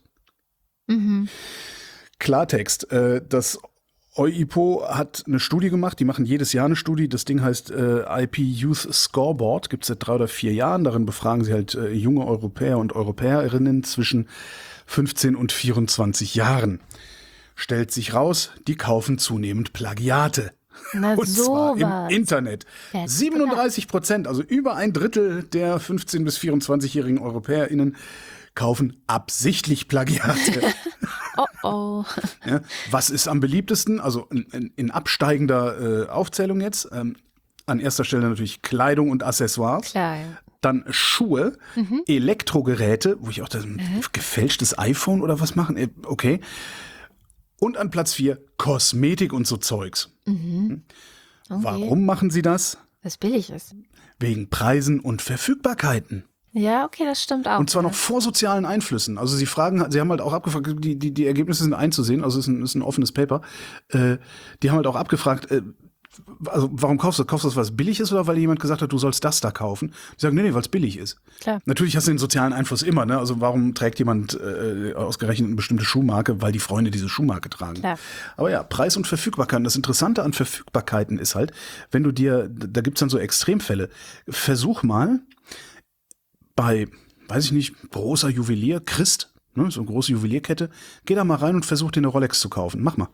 Klartext, das EUIPO hat eine Studie gemacht, die machen jedes Jahr eine Studie, das Ding heißt IP Youth Scoreboard, gibt es seit 3 oder 4 Jahren, darin befragen sie halt junge Europäer und Europäerinnen zwischen 15 und 24 Jahren. Stellt sich raus, die kaufen zunehmend Plagiate. Na, Und zwar sowas. im Internet. 37%, also über ein Drittel der 15- bis 24-jährigen EuropäerInnen kaufen absichtlich Plagiate. Oh oh. Ja, was ist am beliebtesten? Also in absteigender Aufzählung jetzt. An erster Stelle natürlich Kleidung und Accessoires. Klar, ja. Dann Schuhe, Elektrogeräte, wo ich auch das gefälschtes iPhone oder was machen. Okay. Und an Platz 4 Kosmetik und so Zeugs. Okay. Warum machen sie das? Was billig ist. Wegen Preisen und Verfügbarkeiten. Ja, okay, das stimmt auch. Und zwar ja. noch vor sozialen Einflüssen. Also sie haben halt auch abgefragt, die Ergebnisse sind einzusehen, also ist ein offenes Paper. Die haben halt auch abgefragt, also warum kaufst du das, weil es billig ist oder weil jemand gesagt hat, du sollst das da kaufen? Die sagen, nee, weil es billig ist. Klar. Natürlich hast du den sozialen Einfluss immer, ne? Also warum trägt jemand ausgerechnet eine bestimmte Schuhmarke? Weil die Freunde diese Schuhmarke tragen. Klar. Aber ja, Preis und Verfügbarkeit. Und das Interessante an Verfügbarkeiten ist halt, wenn du da gibt's dann so Extremfälle. Versuch mal bei, weiß ich nicht, großer Juwelier, Christ, ne, so eine große Juwelierkette, geh da mal rein und versuch dir eine Rolex zu kaufen. Mach mal.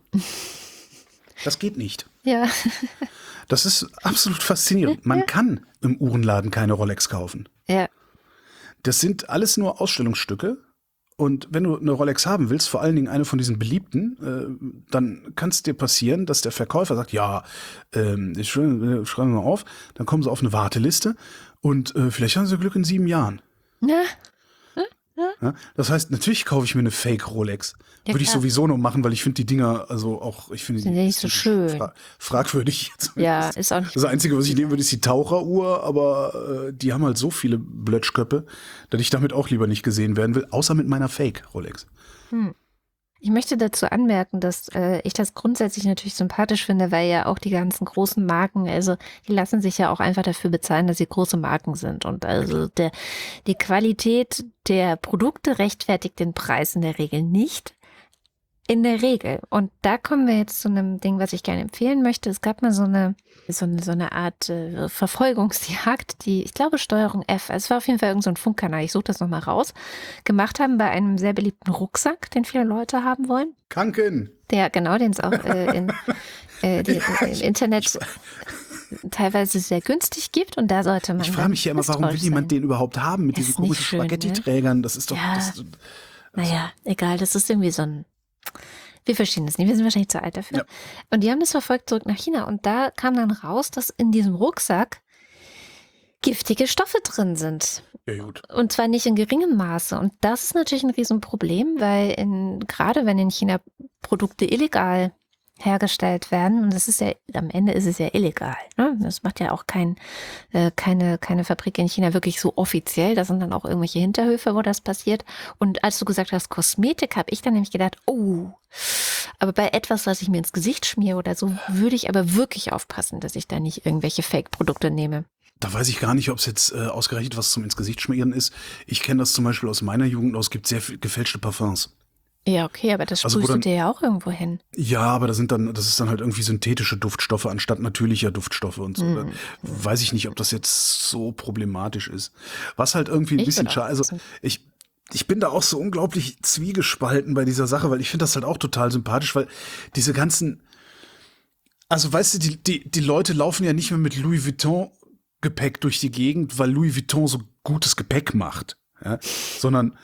Das geht nicht. Ja. Das ist absolut faszinierend. Man kann im Uhrenladen keine Rolex kaufen. Ja. Das sind alles nur Ausstellungsstücke. Und wenn du eine Rolex haben willst, vor allen Dingen eine von diesen beliebten, dann kann es dir passieren, dass der Verkäufer sagt, ja, ich schreibe mal auf, dann kommen sie auf eine Warteliste und vielleicht haben sie Glück in 7 Jahren. Ja. Ja? Das heißt, natürlich kaufe ich mir eine Fake-Rolex. Ja, Würde ich klar. sowieso noch machen, weil ich finde die Dinger, also auch, ich finde Sind ja nicht so schön. Fragwürdig. Ja, ist auch nicht. Das Einzige, was ich nehmen würde, ist die Taucheruhr, aber die haben halt so viele Blötschköppe, dass ich damit auch lieber nicht gesehen werden will, außer mit meiner Fake-Rolex. Ich möchte dazu anmerken, dass ich das grundsätzlich natürlich sympathisch finde, weil ja auch die ganzen großen Marken, also die lassen sich ja auch einfach dafür bezahlen, dass sie große Marken sind. Und also die Qualität der Produkte rechtfertigt den Preis in der Regel nicht. In der Regel. Und da kommen wir jetzt zu einem Ding, was ich gerne empfehlen möchte. Es gab mal so eine Art Verfolgungsjagd, die, ich glaube, Steuerung F, also es war auf jeden Fall irgend so ein Funkkanal, ich suche das nochmal raus, gemacht haben bei einem sehr beliebten Rucksack, den viele Leute haben wollen. Kanken! Der, genau, den es auch im Internet teilweise sehr günstig gibt und da sollte man. Ich frage mich ja immer, warum will jemand den überhaupt haben mit diesen komischen schön, Spaghetti-Trägern? Das ist doch. Ja. Das, Naja, egal, das ist irgendwie so ein. Wir verstehen das nicht, wir sind wahrscheinlich zu alt dafür. Ja. Und die haben das verfolgt zurück nach China und da kam dann raus, dass in diesem Rucksack giftige Stoffe drin sind. ja, gut. Und zwar nicht in geringem Maße. Und das ist natürlich ein Riesenproblem, weil gerade wenn in China Produkte illegal hergestellt werden, und das ist ja, am Ende ist es ja illegal. Ne? Das macht ja auch keine Fabrik in China wirklich so offiziell. Da sind dann auch irgendwelche Hinterhöfe, wo das passiert. Und als du gesagt hast, Kosmetik, habe ich dann nämlich gedacht, oh, aber bei etwas, was ich mir ins Gesicht schmiere oder so, würde ich aber wirklich aufpassen, dass ich da nicht irgendwelche Fake-Produkte nehme. Da weiß ich gar nicht, ob es jetzt ausgerechnet was zum ins Gesicht schmieren ist. Ich kenne das zum Beispiel aus meiner Jugend aus, gibt sehr viel gefälschte Parfums. Ja, okay, aber das Also, sprühst wo du dann- dir ja auch irgendwo hin. Ja, aber das ist dann halt irgendwie synthetische Duftstoffe anstatt natürlicher Duftstoffe und so. Da weiß ich nicht, ob das jetzt so problematisch ist. Was halt irgendwie ein Ich bisschen würde auch schade, also wissen. ich bin da auch so unglaublich zwiegespalten bei dieser Sache, weil ich finde das halt auch total sympathisch, weil diese ganzen, also weißt du, die Leute laufen ja nicht mehr mit Louis Vuitton Gepäck durch die Gegend, weil Louis Vuitton so gutes Gepäck macht, ja? Sondern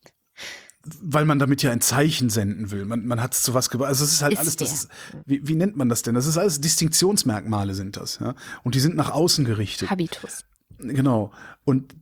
weil man damit ja ein Zeichen senden will. Man hat es zu was gebracht. Also es ist halt Ist alles, das der. ist, wie nennt man das denn? Das ist alles Distinktionsmerkmale sind das, ja. Und die sind nach außen gerichtet. Habitus. Genau. Und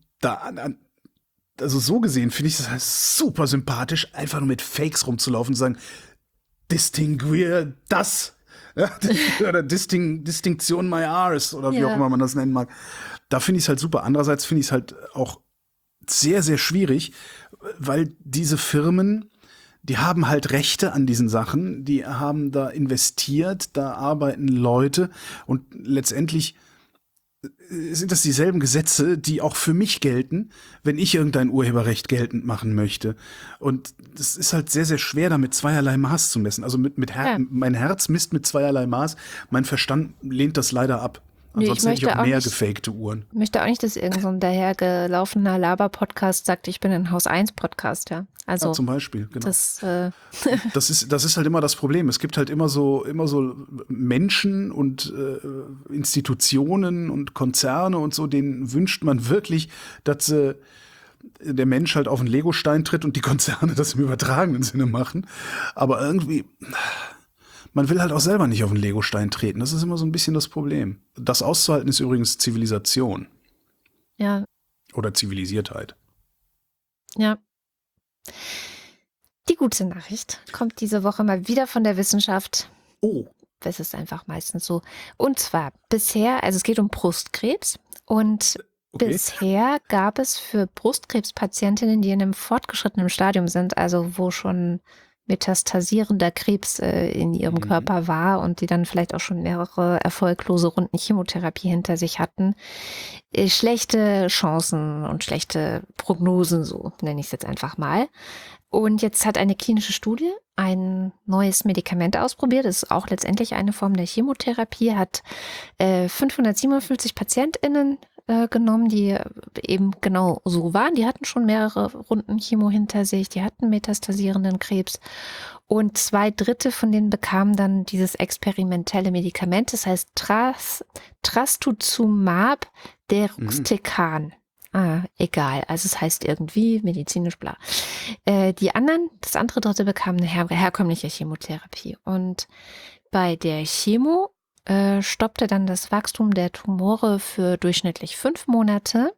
also so gesehen finde ich das halt super sympathisch, einfach nur mit Fakes rumzulaufen und zu sagen, distinguier das. Ja, oder Distinction my Rs oder wie auch immer man das nennen mag. Da finde ich es halt super. Andererseits finde ich es halt auch sehr, sehr schwierig, weil diese Firmen, die haben halt Rechte an diesen Sachen, die haben da investiert, da arbeiten Leute und letztendlich sind das dieselben Gesetze, die auch für mich gelten, wenn ich irgendein Urheberrecht geltend machen möchte. Und das ist halt sehr, sehr schwer, da mit zweierlei Maß zu messen. Also mein Herz misst mit zweierlei Maß, mein Verstand lehnt das leider ab. Ansonsten hätte ich auch mehr gefakte Uhren. Ich möchte auch nicht, dass irgend so ein dahergelaufener Laber-Podcast sagt, ich bin ein Haus-1-Podcast, ja. Also zum Beispiel, genau. Das ist halt immer das Problem. Es gibt halt immer so Menschen und Institutionen und Konzerne und so, denen wünscht man wirklich, dass der Mensch halt auf einen Legostein tritt und die Konzerne das im übertragenen Sinne machen. Aber irgendwie, man will halt auch selber nicht auf den Legostein treten. Das ist immer so ein bisschen das Problem. Das auszuhalten ist übrigens Zivilisation. Ja. Oder Zivilisiertheit. Ja. Die gute Nachricht kommt diese Woche mal wieder von der Wissenschaft. Oh. Das ist einfach meistens so. Und zwar bisher, also es geht um Brustkrebs und bisher gab es für Brustkrebspatientinnen, die in einem fortgeschrittenen Stadium sind, also wo schon metastasierender Krebs in ihrem Körper war und die dann vielleicht auch schon mehrere erfolglose Runden Chemotherapie hinter sich hatten, schlechte Chancen und schlechte Prognosen, so nenne ich es jetzt einfach mal. Und jetzt hat eine klinische Studie ein neues Medikament ausprobiert. Das ist auch letztendlich eine Form der Chemotherapie, hat 557 PatientInnen genommen, die eben genau so waren. Die hatten schon mehrere Runden Chemo hinter sich, die hatten metastasierenden Krebs und 2/3 von denen bekamen dann dieses experimentelle Medikament, das heißt Trastuzumab deruxtecan. Egal, also es heißt irgendwie medizinisch bla. Die anderen, das andere Drittel bekamen eine herkömmliche Chemotherapie und bei der Chemo stoppte dann das Wachstum der Tumore für durchschnittlich 5 Monate.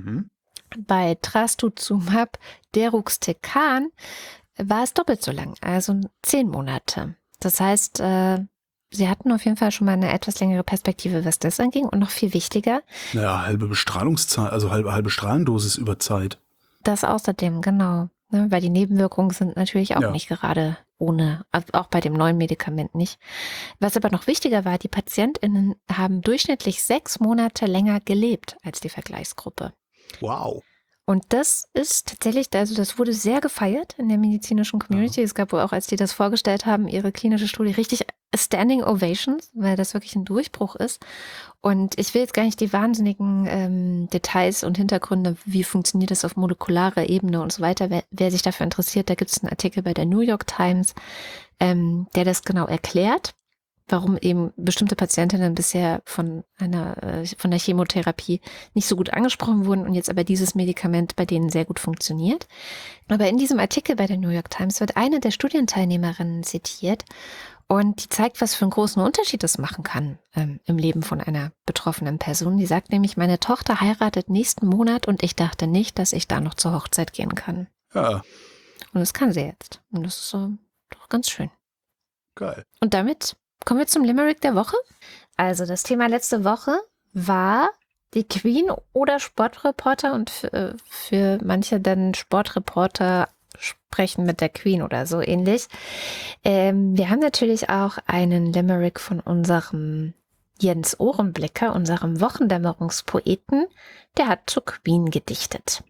Bei Trastuzumab deruxtecan war es doppelt so lang, also 10 Monate. Das heißt, sie hatten auf jeden Fall schon mal eine etwas längere Perspektive, was das anging. Und noch viel wichtiger. Naja, halbe Bestrahlungszeit, also halbe Strahlendosis über Zeit. Das außerdem, genau. Ne, weil die Nebenwirkungen sind natürlich auch nicht gerade ohne, auch bei dem neuen Medikament nicht. Was aber noch wichtiger war, die PatientInnen haben durchschnittlich 6 Monate länger gelebt als die Vergleichsgruppe. Wow. Und das ist tatsächlich, also das wurde sehr gefeiert in der medizinischen Community. Es gab wohl auch, als die das vorgestellt haben, ihre klinische Studie richtig Standing Ovations, weil das wirklich ein Durchbruch ist. Und ich will jetzt gar nicht die wahnsinnigen Details und Hintergründe, wie funktioniert das auf molekularer Ebene und so weiter. Wer sich dafür interessiert, da gibt es einen Artikel bei der New York Times, der das genau erklärt, warum eben bestimmte Patientinnen bisher von der Chemotherapie nicht so gut angesprochen wurden und jetzt aber dieses Medikament bei denen sehr gut funktioniert. Aber in diesem Artikel bei der New York Times wird eine der Studienteilnehmerinnen zitiert und die zeigt, was für einen großen Unterschied das machen kann im Leben von einer betroffenen Person. Die sagt nämlich, meine Tochter heiratet nächsten Monat und ich dachte nicht, dass ich da noch zur Hochzeit gehen kann. Ja. Und das kann sie jetzt. Und das ist doch ganz schön. Geil. Und damit kommen wir zum Limerick der Woche. Also das Thema letzte Woche war die Queen oder Sportreporter und für manche dann Sportreporter sprechen mit der Queen oder so ähnlich. Wir haben natürlich auch einen Limerick von unserem Jens Ohrenblicker, unserem Wochendämmerungspoeten. Der hat zur Queen gedichtet.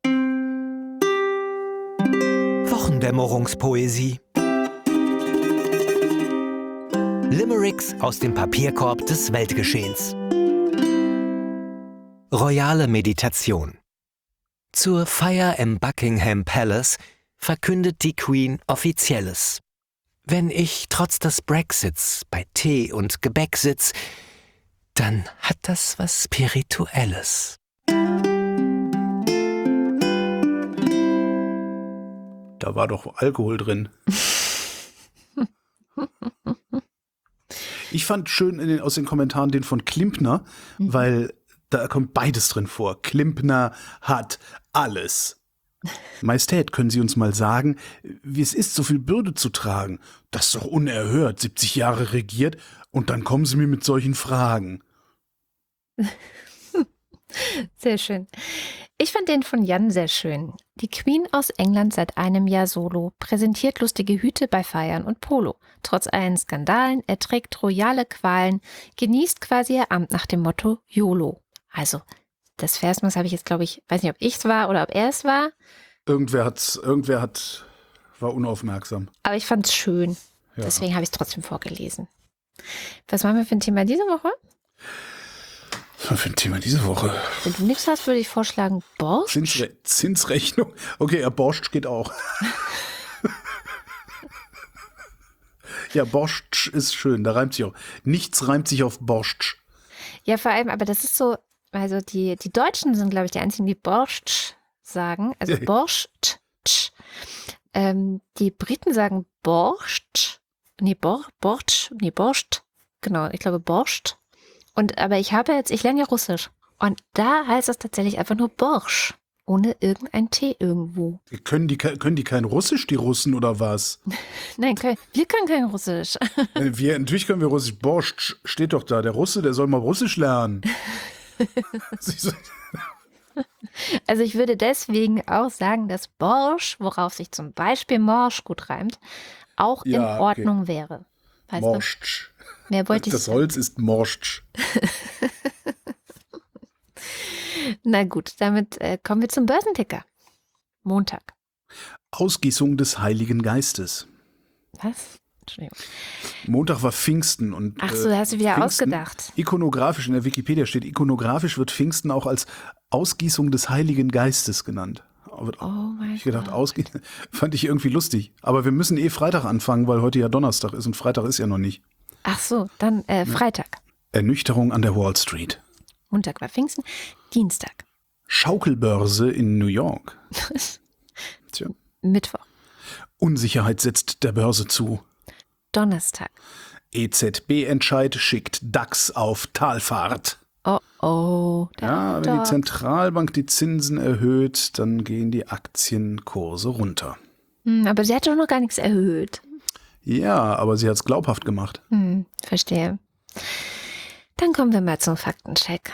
Wochendämmerungspoesie. Limericks aus dem Papierkorb des Weltgeschehens. Royale Meditation. Zur Feier im Buckingham Palace verkündet die Queen Offizielles. Wenn ich trotz des Brexits bei Tee und Gebäck sitz, dann hat das was Spirituelles. Da war doch Alkohol drin. Ich fand schön aus den Kommentaren den von Klimpner, weil da kommt beides drin vor. Klimpner hat alles. Majestät, können Sie uns mal sagen, wie es ist, so viel Bürde zu tragen? Das ist doch unerhört, 70 Jahre regiert und dann kommen Sie mir mit solchen Fragen. Sehr schön. Ich fand den von Jan sehr schön. Die Queen aus England seit einem Jahr solo, präsentiert lustige Hüte bei Feiern und Polo. Trotz allen Skandalen erträgt royale Qualen, genießt quasi ihr Amt nach dem Motto YOLO. Also, das Versmaß habe ich jetzt, glaube ich, weiß nicht, ob ich es war oder ob er es war, War unaufmerksam. aber ich fand es schön. Ja. Deswegen habe ich es trotzdem vorgelesen. Was machen wir für ein Thema diese Woche? Was für ein Thema diese Woche? Wenn du nichts hast, würde ich vorschlagen, Borscht. Zinsrechnung. Okay, ja, Borscht geht auch. Ja, Borscht ist schön, da reimt sich auch. Nichts reimt sich auf Borscht. Ja, vor allem, aber das ist so, also die Deutschen sind, glaube ich, die einzigen, die Borscht sagen. Also Borscht. Die Briten sagen Borscht. Borscht. Genau, ich glaube Borscht. Aber ich lerne ja Russisch. Und da heißt es tatsächlich einfach nur Borsch. Ohne irgendein T irgendwo. Können die kein Russisch, die Russen, oder was? Nein, wir können kein Russisch. Natürlich können wir Russisch. Borscht steht doch da. Der Russe, der soll mal Russisch lernen. Also ich würde deswegen auch sagen, dass Borsch, worauf sich zum Beispiel Morsch gut reimt, auch in Ordnung wäre. Weißt Morscht. du? Mehr wollte ich Das Holz ist Morscht. Na gut, damit kommen wir zum Börsenticker. Montag. Ausgießung des Heiligen Geistes. Was? Entschuldigung. Montag war Pfingsten und Ach so, hast du wieder Pfingsten, ausgedacht. Ikonografisch, in der Wikipedia steht, ikonografisch wird Pfingsten auch als Ausgießung des Heiligen Geistes genannt. Oh mein Ich gedacht, Gott. fand ich irgendwie lustig. Aber wir müssen Freitag anfangen, weil heute ja Donnerstag ist und Freitag ist ja noch nicht. Ach so, dann Freitag. Ernüchterung an der Wall Street. Montag war Pfingsten. Dienstag. Schaukelbörse in New York. Tja. Mittwoch. Unsicherheit setzt der Börse zu. Donnerstag. EZB-Entscheid schickt DAX auf Talfahrt. Oh. Ja, wenn die Zentralbank die Zinsen erhöht, dann gehen die Aktienkurse runter. Aber sie hat doch noch gar nichts erhöht. Ja, aber sie hat es glaubhaft gemacht. Verstehe. Dann kommen wir mal zum Faktencheck.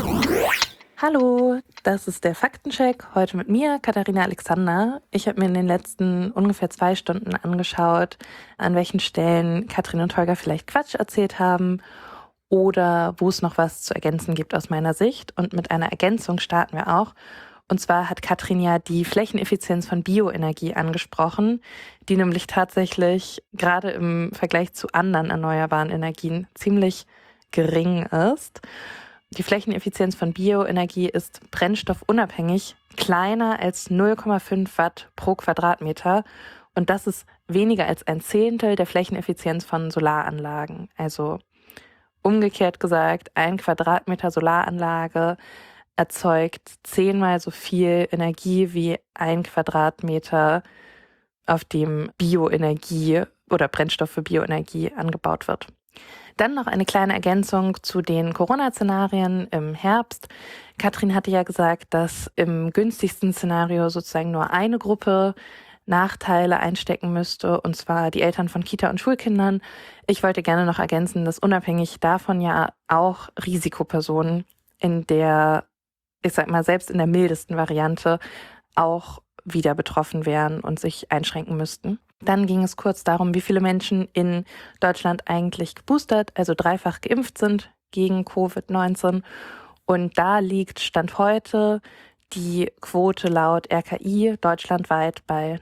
Hallo, das ist der Faktencheck. Heute mit mir, Katharina Alexander. Ich habe mir in den letzten ungefähr 2 Stunden angeschaut, an welchen Stellen Katrin und Holger vielleicht Quatsch erzählt haben oder wo es noch was zu ergänzen gibt aus meiner Sicht. Und mit einer Ergänzung starten wir auch. Und zwar hat Katrin ja die Flächeneffizienz von Bioenergie angesprochen, die nämlich tatsächlich gerade im Vergleich zu anderen erneuerbaren Energien ziemlich gering ist. Die Flächeneffizienz von Bioenergie ist brennstoffunabhängig kleiner als 0,5 Watt pro Quadratmeter. Und das ist weniger als 1/10 der Flächeneffizienz von Solaranlagen. Also umgekehrt gesagt, 1 Quadratmeter Solaranlage erzeugt 10-mal so viel Energie wie 1 Quadratmeter, auf dem Bioenergie oder Brennstoff für Bioenergie angebaut wird. Dann noch eine kleine Ergänzung zu den Corona-Szenarien im Herbst. Katrin hatte ja gesagt, dass im günstigsten Szenario sozusagen nur eine Gruppe Nachteile einstecken müsste, und zwar die Eltern von Kita- und Schulkindern. Ich wollte gerne noch ergänzen, dass unabhängig davon ja auch Risikopersonen in der, ich sag mal, selbst in der mildesten Variante auch wieder betroffen wären und sich einschränken müssten. Dann ging es kurz darum, wie viele Menschen in Deutschland eigentlich geboostert, also 3-fach geimpft sind gegen Covid-19. Und da liegt Stand heute die Quote laut RKI deutschlandweit bei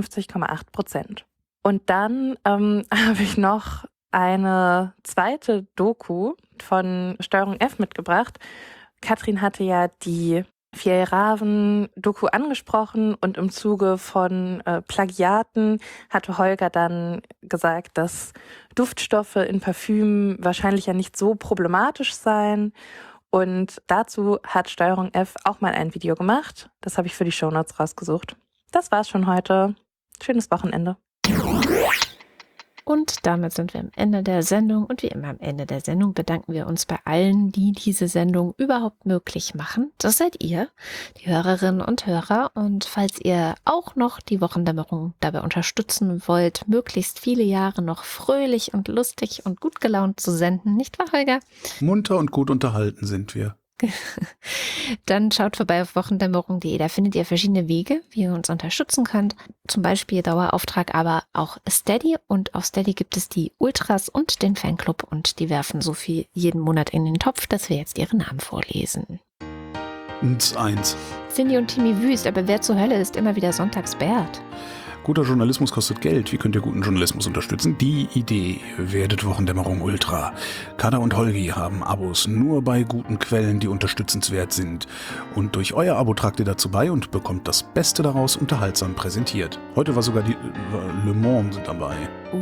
59,8%. Und dann habe ich noch eine zweite Doku von Steuerung F mitgebracht. Katrin hatte ja die Fjällräven-Doku angesprochen und im Zuge von Plagiaten hatte Holger dann gesagt, dass Duftstoffe in Parfümen wahrscheinlich ja nicht so problematisch seien. Und dazu hat Steuerung F auch mal ein Video gemacht. Das habe ich für die Shownotes rausgesucht. Das war's schon heute. Schönes Wochenende. Und damit sind wir am Ende der Sendung. Und wie immer am Ende der Sendung bedanken wir uns bei allen, die diese Sendung überhaupt möglich machen. Das seid ihr, die Hörerinnen und Hörer. Und falls ihr auch noch die Wochendämmerung dabei unterstützen wollt, möglichst viele Jahre noch fröhlich und lustig und gut gelaunt zu senden, nicht wahr, Holger? Munter und gut unterhalten sind wir. Dann schaut vorbei auf wochendämmerung.de. Da findet ihr verschiedene Wege, wie ihr uns unterstützen könnt. Zum Beispiel Dauerauftrag, aber auch Steady. Und auf Steady gibt es die Ultras und den Fanclub. Und die werfen so viel jeden Monat in den Topf, dass wir jetzt ihre Namen vorlesen. Und 1. Cindy und Timmy Wüst, aber wer zur Hölle ist immer wieder Sonntagsbert? Guter Journalismus kostet Geld. Wie könnt ihr guten Journalismus unterstützen? Die Idee. Werdet Wochendämmerung Ultra. Kada und Holgi haben Abos nur bei guten Quellen, die unterstützenswert sind. Und durch euer Abo tragt ihr dazu bei und bekommt das Beste daraus unterhaltsam präsentiert. Heute war sogar die Le Mans dabei.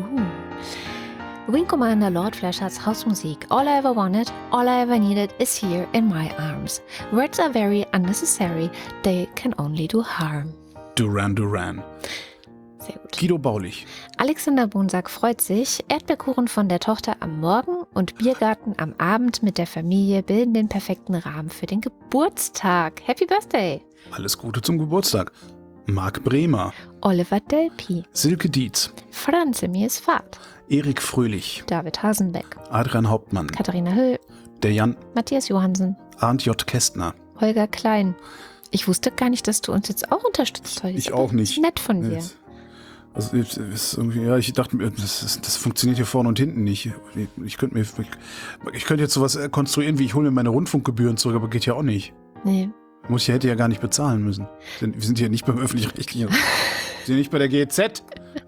Wing Commander Lord Fleshards Hausmusik. All I ever wanted, all I ever needed is here in my arms. Words are very unnecessary, they can only do harm. Duran Duran. Sehr gut. Guido Baulich. Alexander Bonsack freut sich. Erdbeerkuchen von der Tochter am Morgen und Biergarten am Abend mit der Familie bilden den perfekten Rahmen für den Geburtstag. Happy Birthday! Alles Gute zum Geburtstag. Marc Bremer. Oliver Delpi. Silke Dietz. Franz Mies Fahrt. Erik Fröhlich. David Hasenbeck. Adrian Hauptmann. Katharina Höll. Der Jan. Matthias Johansen. Arndt J. Kästner. Holger Klein. Ich wusste gar nicht, dass du uns jetzt auch unterstützt heute. Ich auch nicht. Nett von dir. Also ist irgendwie, ja, ich dachte mir, das funktioniert hier vorne und hinten nicht. Ich könnte jetzt sowas konstruieren, wie ich hole mir meine Rundfunkgebühren zurück, aber geht ja auch nicht. Nee. Hätte ja gar nicht bezahlen müssen. Wir sind hier nicht beim Öffentlich-Rechtlichen. Wir sind nicht bei der GEZ.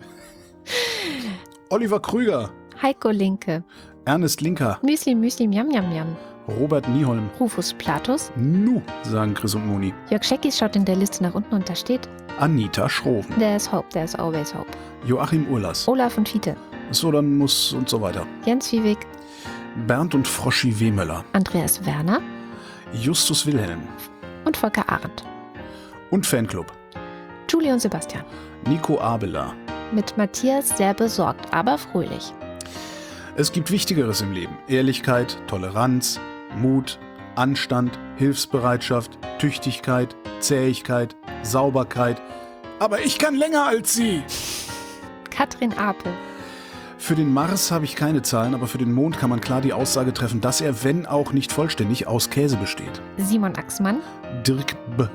Oliver Krüger. Heiko Linke. Ernest Linker. Müsli, Miam, Miam, Miam. Robert Nieholm. Rufus Platus. Nu, sagen Chris und Moni. Jörg Scheckis schaut in der Liste nach unten und da steht: Anita Schroven. There's hope, there's always hope. Joachim Urlas. Olaf und Fiete. So, dann muss und so weiter. Jens Vieweg. Bernd und Froschi Wehmöller. Andreas Werner. Justus Wilhelm. Und Volker Arendt. Und Fanclub. Julie und Sebastian. Nico Abela. Mit Matthias sehr besorgt, aber fröhlich. Es gibt Wichtigeres im Leben. Ehrlichkeit, Toleranz, Mut, Anstand, Hilfsbereitschaft, Tüchtigkeit, Zähigkeit, Sauberkeit. Aber ich kann länger als Sie. Katrin Apel. Für den Mars habe ich keine Zahlen, aber für den Mond kann man klar die Aussage treffen, dass er, wenn auch nicht vollständig, aus Käse besteht. Simon Axmann. Dirk B.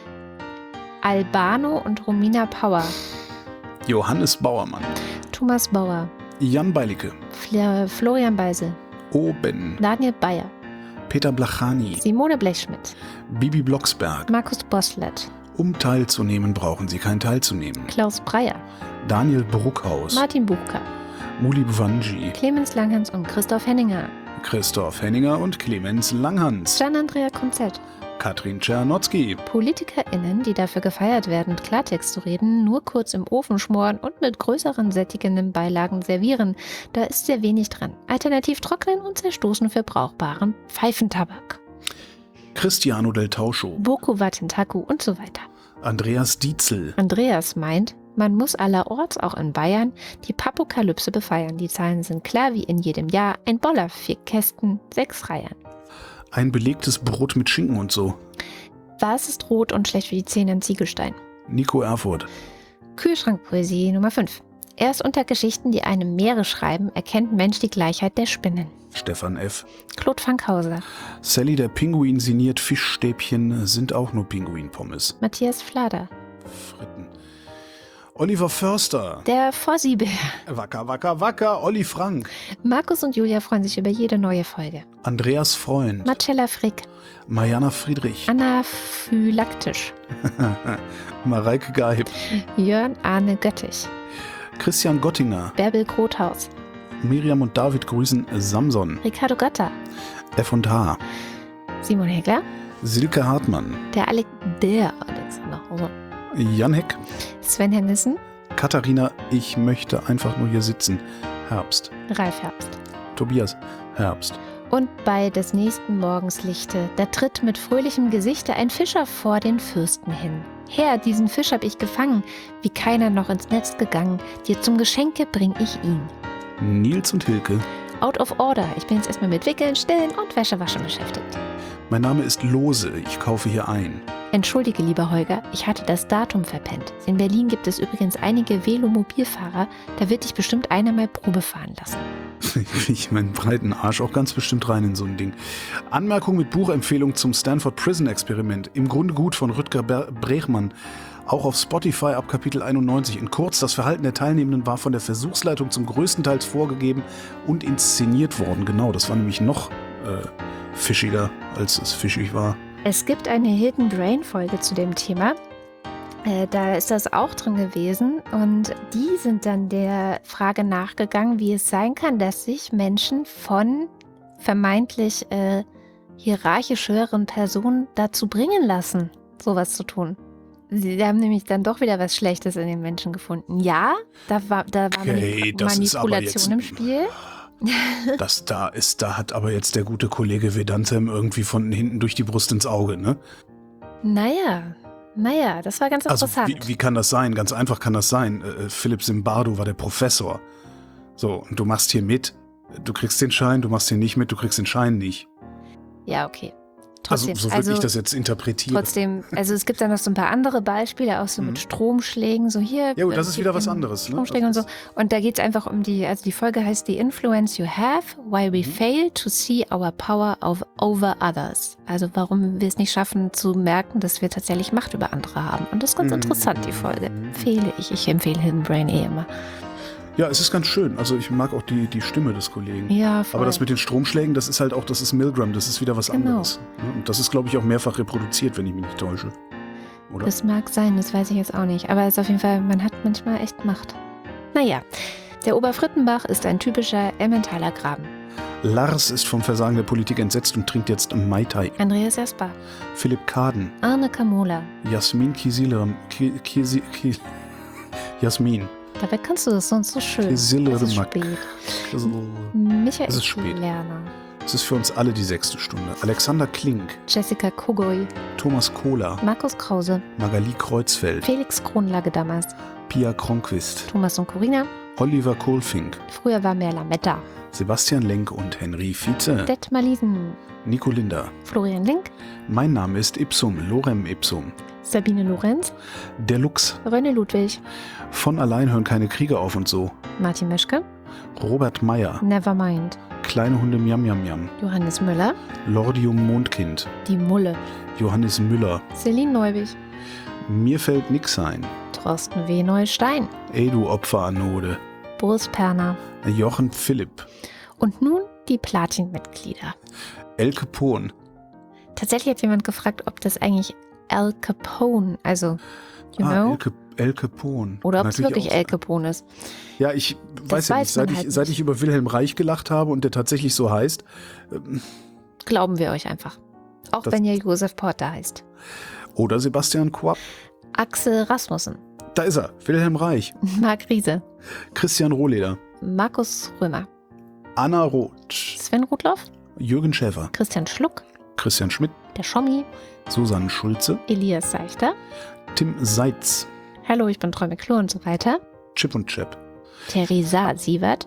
Albano und Romina Power. Johannes Bauermann. Thomas Bauer. Jan Beilicke. Florian Beisel. Oben. Daniel Bayer. Peter Blachani. Simone Blechschmidt. Bibi Blocksberg. Markus Boslett. Um teilzunehmen, brauchen Sie kein teilzunehmen. Klaus Breyer. Daniel Bruckhaus. Martin Buchka. Muli Bwanji. Clemens Langhans und Christoph Henninger. Christoph Henninger und Clemens Langhans. Gian-Andrea Konzett. Katrin Czernotzki. PolitikerInnen, die dafür gefeiert werden, Klartext zu reden, nur kurz im Ofen schmoren und mit größeren sättigenden Beilagen servieren. Da ist sehr wenig dran. Alternativ trocknen und zerstoßen für brauchbaren Pfeifentabak. Cristiano del Tauscho. Boko Watentaku und so weiter. Andreas Dietzel. Andreas meint, man muss allerorts, auch in Bayern, die Papokalypse befeiern. Die Zahlen sind klar wie in jedem Jahr. Ein Boller, 4 Kästen, 6 Reihen. Ein belegtes Brot mit Schinken und so. Was ist rot und schlecht für die Zähne in Ziegelstein? Nico Erfurt. Kühlschrankpoesie Nummer 5. Erst unter Geschichten, die einem Meere schreiben, erkennt Mensch die Gleichheit der Spinnen. Stefan F. Claude Fankhauser. Sally der Pinguin sinniert Fischstäbchen, sind auch nur Pinguinpommes. Matthias Flader. Fritten. Oliver Förster. Der Fossibär. Wacker, wacker, wacker. Olli Frank. Markus und Julia freuen sich über jede neue Folge. Andreas Freund. Marcella Frick. Mariana Friedrich. Anaphylaktisch. Mareike Geib. Jörn Arne Göttich. Christian Gottinger. Bärbel Grothaus. Miriam und David grüßen Samson. Ricardo Gatter. F&H. Simon Hegler. Silke Hartmann. Der Alexander Hauser. Jan Heck. Sven Hennissen. Katharina, ich möchte einfach nur hier sitzen. Herbst. Ralf Herbst. Tobias, Herbst. Und bei des nächsten Morgens Lichte, da tritt mit fröhlichem Gesichte ein Fischer vor den Fürsten hin. Herr, diesen Fisch hab ich gefangen, wie keiner noch ins Netz gegangen, dir zum Geschenke bring ich ihn. Nils und Hilke. Out of order. Ich bin jetzt erstmal mit Wickeln, Stillen und Wäschewaschen beschäftigt. Mein Name ist Lose. Ich kaufe hier ein. Entschuldige, lieber Holger, ich hatte das Datum verpennt. In Berlin gibt es übrigens einige Velomobilfahrer. Da wird dich bestimmt einer mal Probe fahren lassen. Ich meinen breiten Arsch auch ganz bestimmt rein in so ein Ding. Anmerkung mit Buchempfehlung zum Stanford Prison Experiment. Im Grunde gut von Rüdger Brechmann. Auch auf Spotify ab Kapitel 91. In kurz, das Verhalten der Teilnehmenden war von der Versuchsleitung zum größten Teil vorgegeben und inszeniert worden. Genau, das war nämlich noch fischiger, als es fischig war. Es gibt eine Hidden Brain Folge zu dem Thema. Da ist das auch drin gewesen und die sind dann der Frage nachgegangen, wie es sein kann, dass sich Menschen von vermeintlich hierarchisch höheren Personen dazu bringen lassen, sowas zu tun. Sie haben nämlich dann doch wieder was Schlechtes in den Menschen gefunden. Ja, da war Okay, das ist aber Manipulation im Spiel. Da hat aber jetzt der gute Kollege Vedantem irgendwie von hinten durch die Brust ins Auge, ne? Naja, das war ganz Also interessant. wie kann das sein? Ganz einfach kann das sein. Philipp Zimbardo war der Professor. So, und du machst hier mit, du kriegst den Schein, du machst hier nicht mit, du kriegst den Schein nicht. Ja, okay. Trotzdem, Also so würde ich das jetzt interpretieren. Trotzdem, also es gibt dann noch so ein paar andere Beispiele, auch so mit Stromschlägen, so hier. Ja, gut, das ist wieder was anderes. Ne? Stromschlägen und so. Und da geht es einfach um die Folge heißt The Influence You Have, Why We Fail to See Our Power over Others. Also warum wir es nicht schaffen zu merken, dass wir tatsächlich Macht über andere haben. Und das ist ganz interessant, die Folge. Empfehle ich. Ich empfehle Hidden Brain immer. Ja, es ist ganz schön. Also ich mag auch die Stimme des Kollegen. Ja, voll. Aber das mit den Stromschlägen, das ist Milgram, das ist wieder was anderes. Ne? Und das ist, glaube ich, auch mehrfach reproduziert, wenn ich mich nicht täusche. Oder? Das mag sein, das weiß ich jetzt auch nicht. Aber es ist auf jeden Fall, man hat manchmal echt Macht. Naja, der Oberfrittenbach ist ein typischer Emmentaler Graben. Lars ist vom Versagen der Politik entsetzt und trinkt jetzt Mai Tai. Andreas Jasper, Philipp Kaden, Arne Kamola. Jasmin Jasmin. Dabei kannst du das sonst so schön. Kisille Es ist Mack. spät. Also, Michael Es ist spät. Lerner, es ist für uns alle die 6. Stunde. Alexander Klink, Jessica Kogoy, Thomas Kohler, Markus Krause, Magali Kreuzfeld, Felix Kronlage damals, Pia Kronquist, Thomas und Corina. Oliver Kohlfink, Früher war mehr Lametta. Sebastian Lenk und Henry Vize, Detmar Liesen, Nico Linder. Florian Link, Mein Name ist Ipsum, Lorem Ipsum. Sabine Lorenz, Der Lux. René Ludwig, Von allein hören keine Kriege auf und so. Martin Meschke, Robert Meyer. Nevermind, Kleine Hunde Miam Miam Miam. Johannes Müller, Lordium Mondkind. Die Mulle, Johannes Müller. Celine Neubig, Mir fällt nix ein. Thorsten W. Neustein, Ey du Opferanode. Boris Perner Jochen Philipp. und nun die Platin-Mitglieder. Elke Pohn. Tatsächlich hat jemand gefragt, ob das eigentlich Al Capone, also, you know, Elke Pohn. oder ob es Natürlich wirklich auch. Al Capone ist. Ja, ich weiß ja nicht. weiß man halt Seit nicht. ich über Wilhelm Reich gelacht habe und der tatsächlich so heißt, Glauben wir euch einfach. Auch Das- wenn ihr Josef Porter heißt. oder Sebastian Quapp. Axel Rasmussen, Da ist er. Wilhelm Reich. Marc Riese, Christian Rohleder. Markus Römer, Anna Roth. Sven Rudloff, Jürgen Schäfer. Christian Schluck, Christian Schmidt. der Schommi, Susanne Schulze. Elias Seichter, Tim Seitz. Hallo, ich bin Träume Klo und so weiter, Chip und Chap. Theresa Sievert,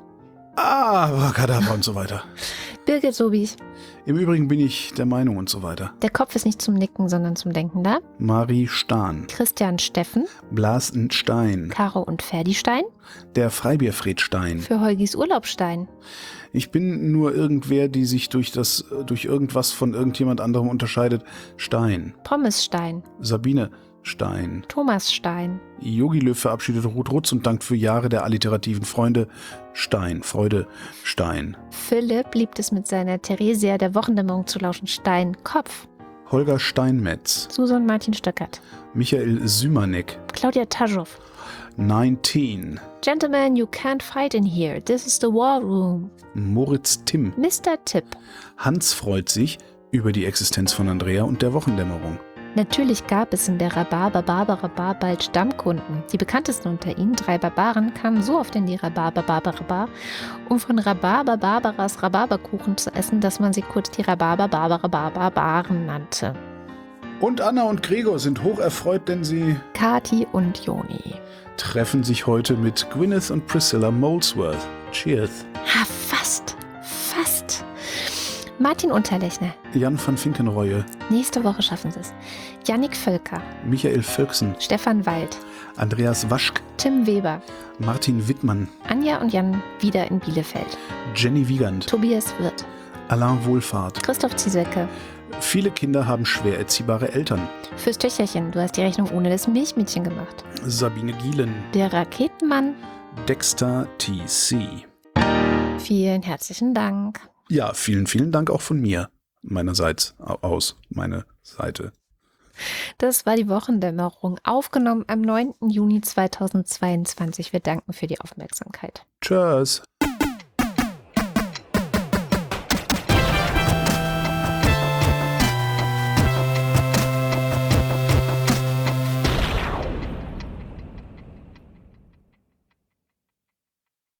Kadabra und so weiter. Birgit Sobich. Im Übrigen bin ich der Meinung und so weiter. Der Kopf ist nicht zum Nicken, sondern zum Denken da. Marie Stahn. Christian Steffen, Blasen Stein. Caro und Ferdi Stein, Der Freibierfried Stein. für Holgis Urlaubstein. Ich bin nur irgendwer, die sich durch irgendwas von irgendjemand anderem unterscheidet. Stein. Pommes Stein, Sabine Stein. Thomas Stein, Jogi Löw verabschiedet Ruth Rutz und dankt für Jahre der alliterativen Freunde. Stein. Freude. Stein. Philipp liebt es mit seiner Theresia der Wochendämmerung zu lauschen. Stein, Kopf, Holger Steinmetz. Susan Martin Stöckert, Michael Sümanek. Claudia Taschow. 19. Gentlemen, you can't fight in here. This is the war room. Moritz Timm. Mr. Tipp. Hans freut sich über die Existenz von Andrea und der Wochendämmerung. Natürlich gab es in der Rhabarber bald Stammkunden. Die bekanntesten unter ihnen, 3 Barbaren, kamen so oft in die Rhabarber, um von Rhabarberas Rhabarberkuchen zu essen, dass man sie kurz die Rhabarberbaren nannte. Und Anna und Gregor sind hocherfreut, denn sie Kati und Joni. treffen sich heute mit Gwyneth und Priscilla Molesworth. Cheers. Ha, fast. Martin Unterlechner. Jan van Finkenreue. Nächste Woche schaffen sie es. Jannik Völker. Michael Völksen. Stefan Wald. Andreas Waschk. Tim Weber. Martin Wittmann. Anja und Jan wieder in Bielefeld. Jenny Wiegand. Tobias Wirth. Alain Wohlfahrt. Christoph Ziesecke. Viele Kinder haben schwer erziehbare Eltern. Fürs Töchterchen, du hast die Rechnung ohne das Milchmädchen gemacht. Sabine Gielen. Der Raketenmann. Dexter TC. Vielen herzlichen Dank. Ja, vielen Dank auch von mir. Meinerseits aus, meine Seite. Das war die Wochendämmerung, aufgenommen am 9. Juni 2022. Wir danken für die Aufmerksamkeit. Tschüss.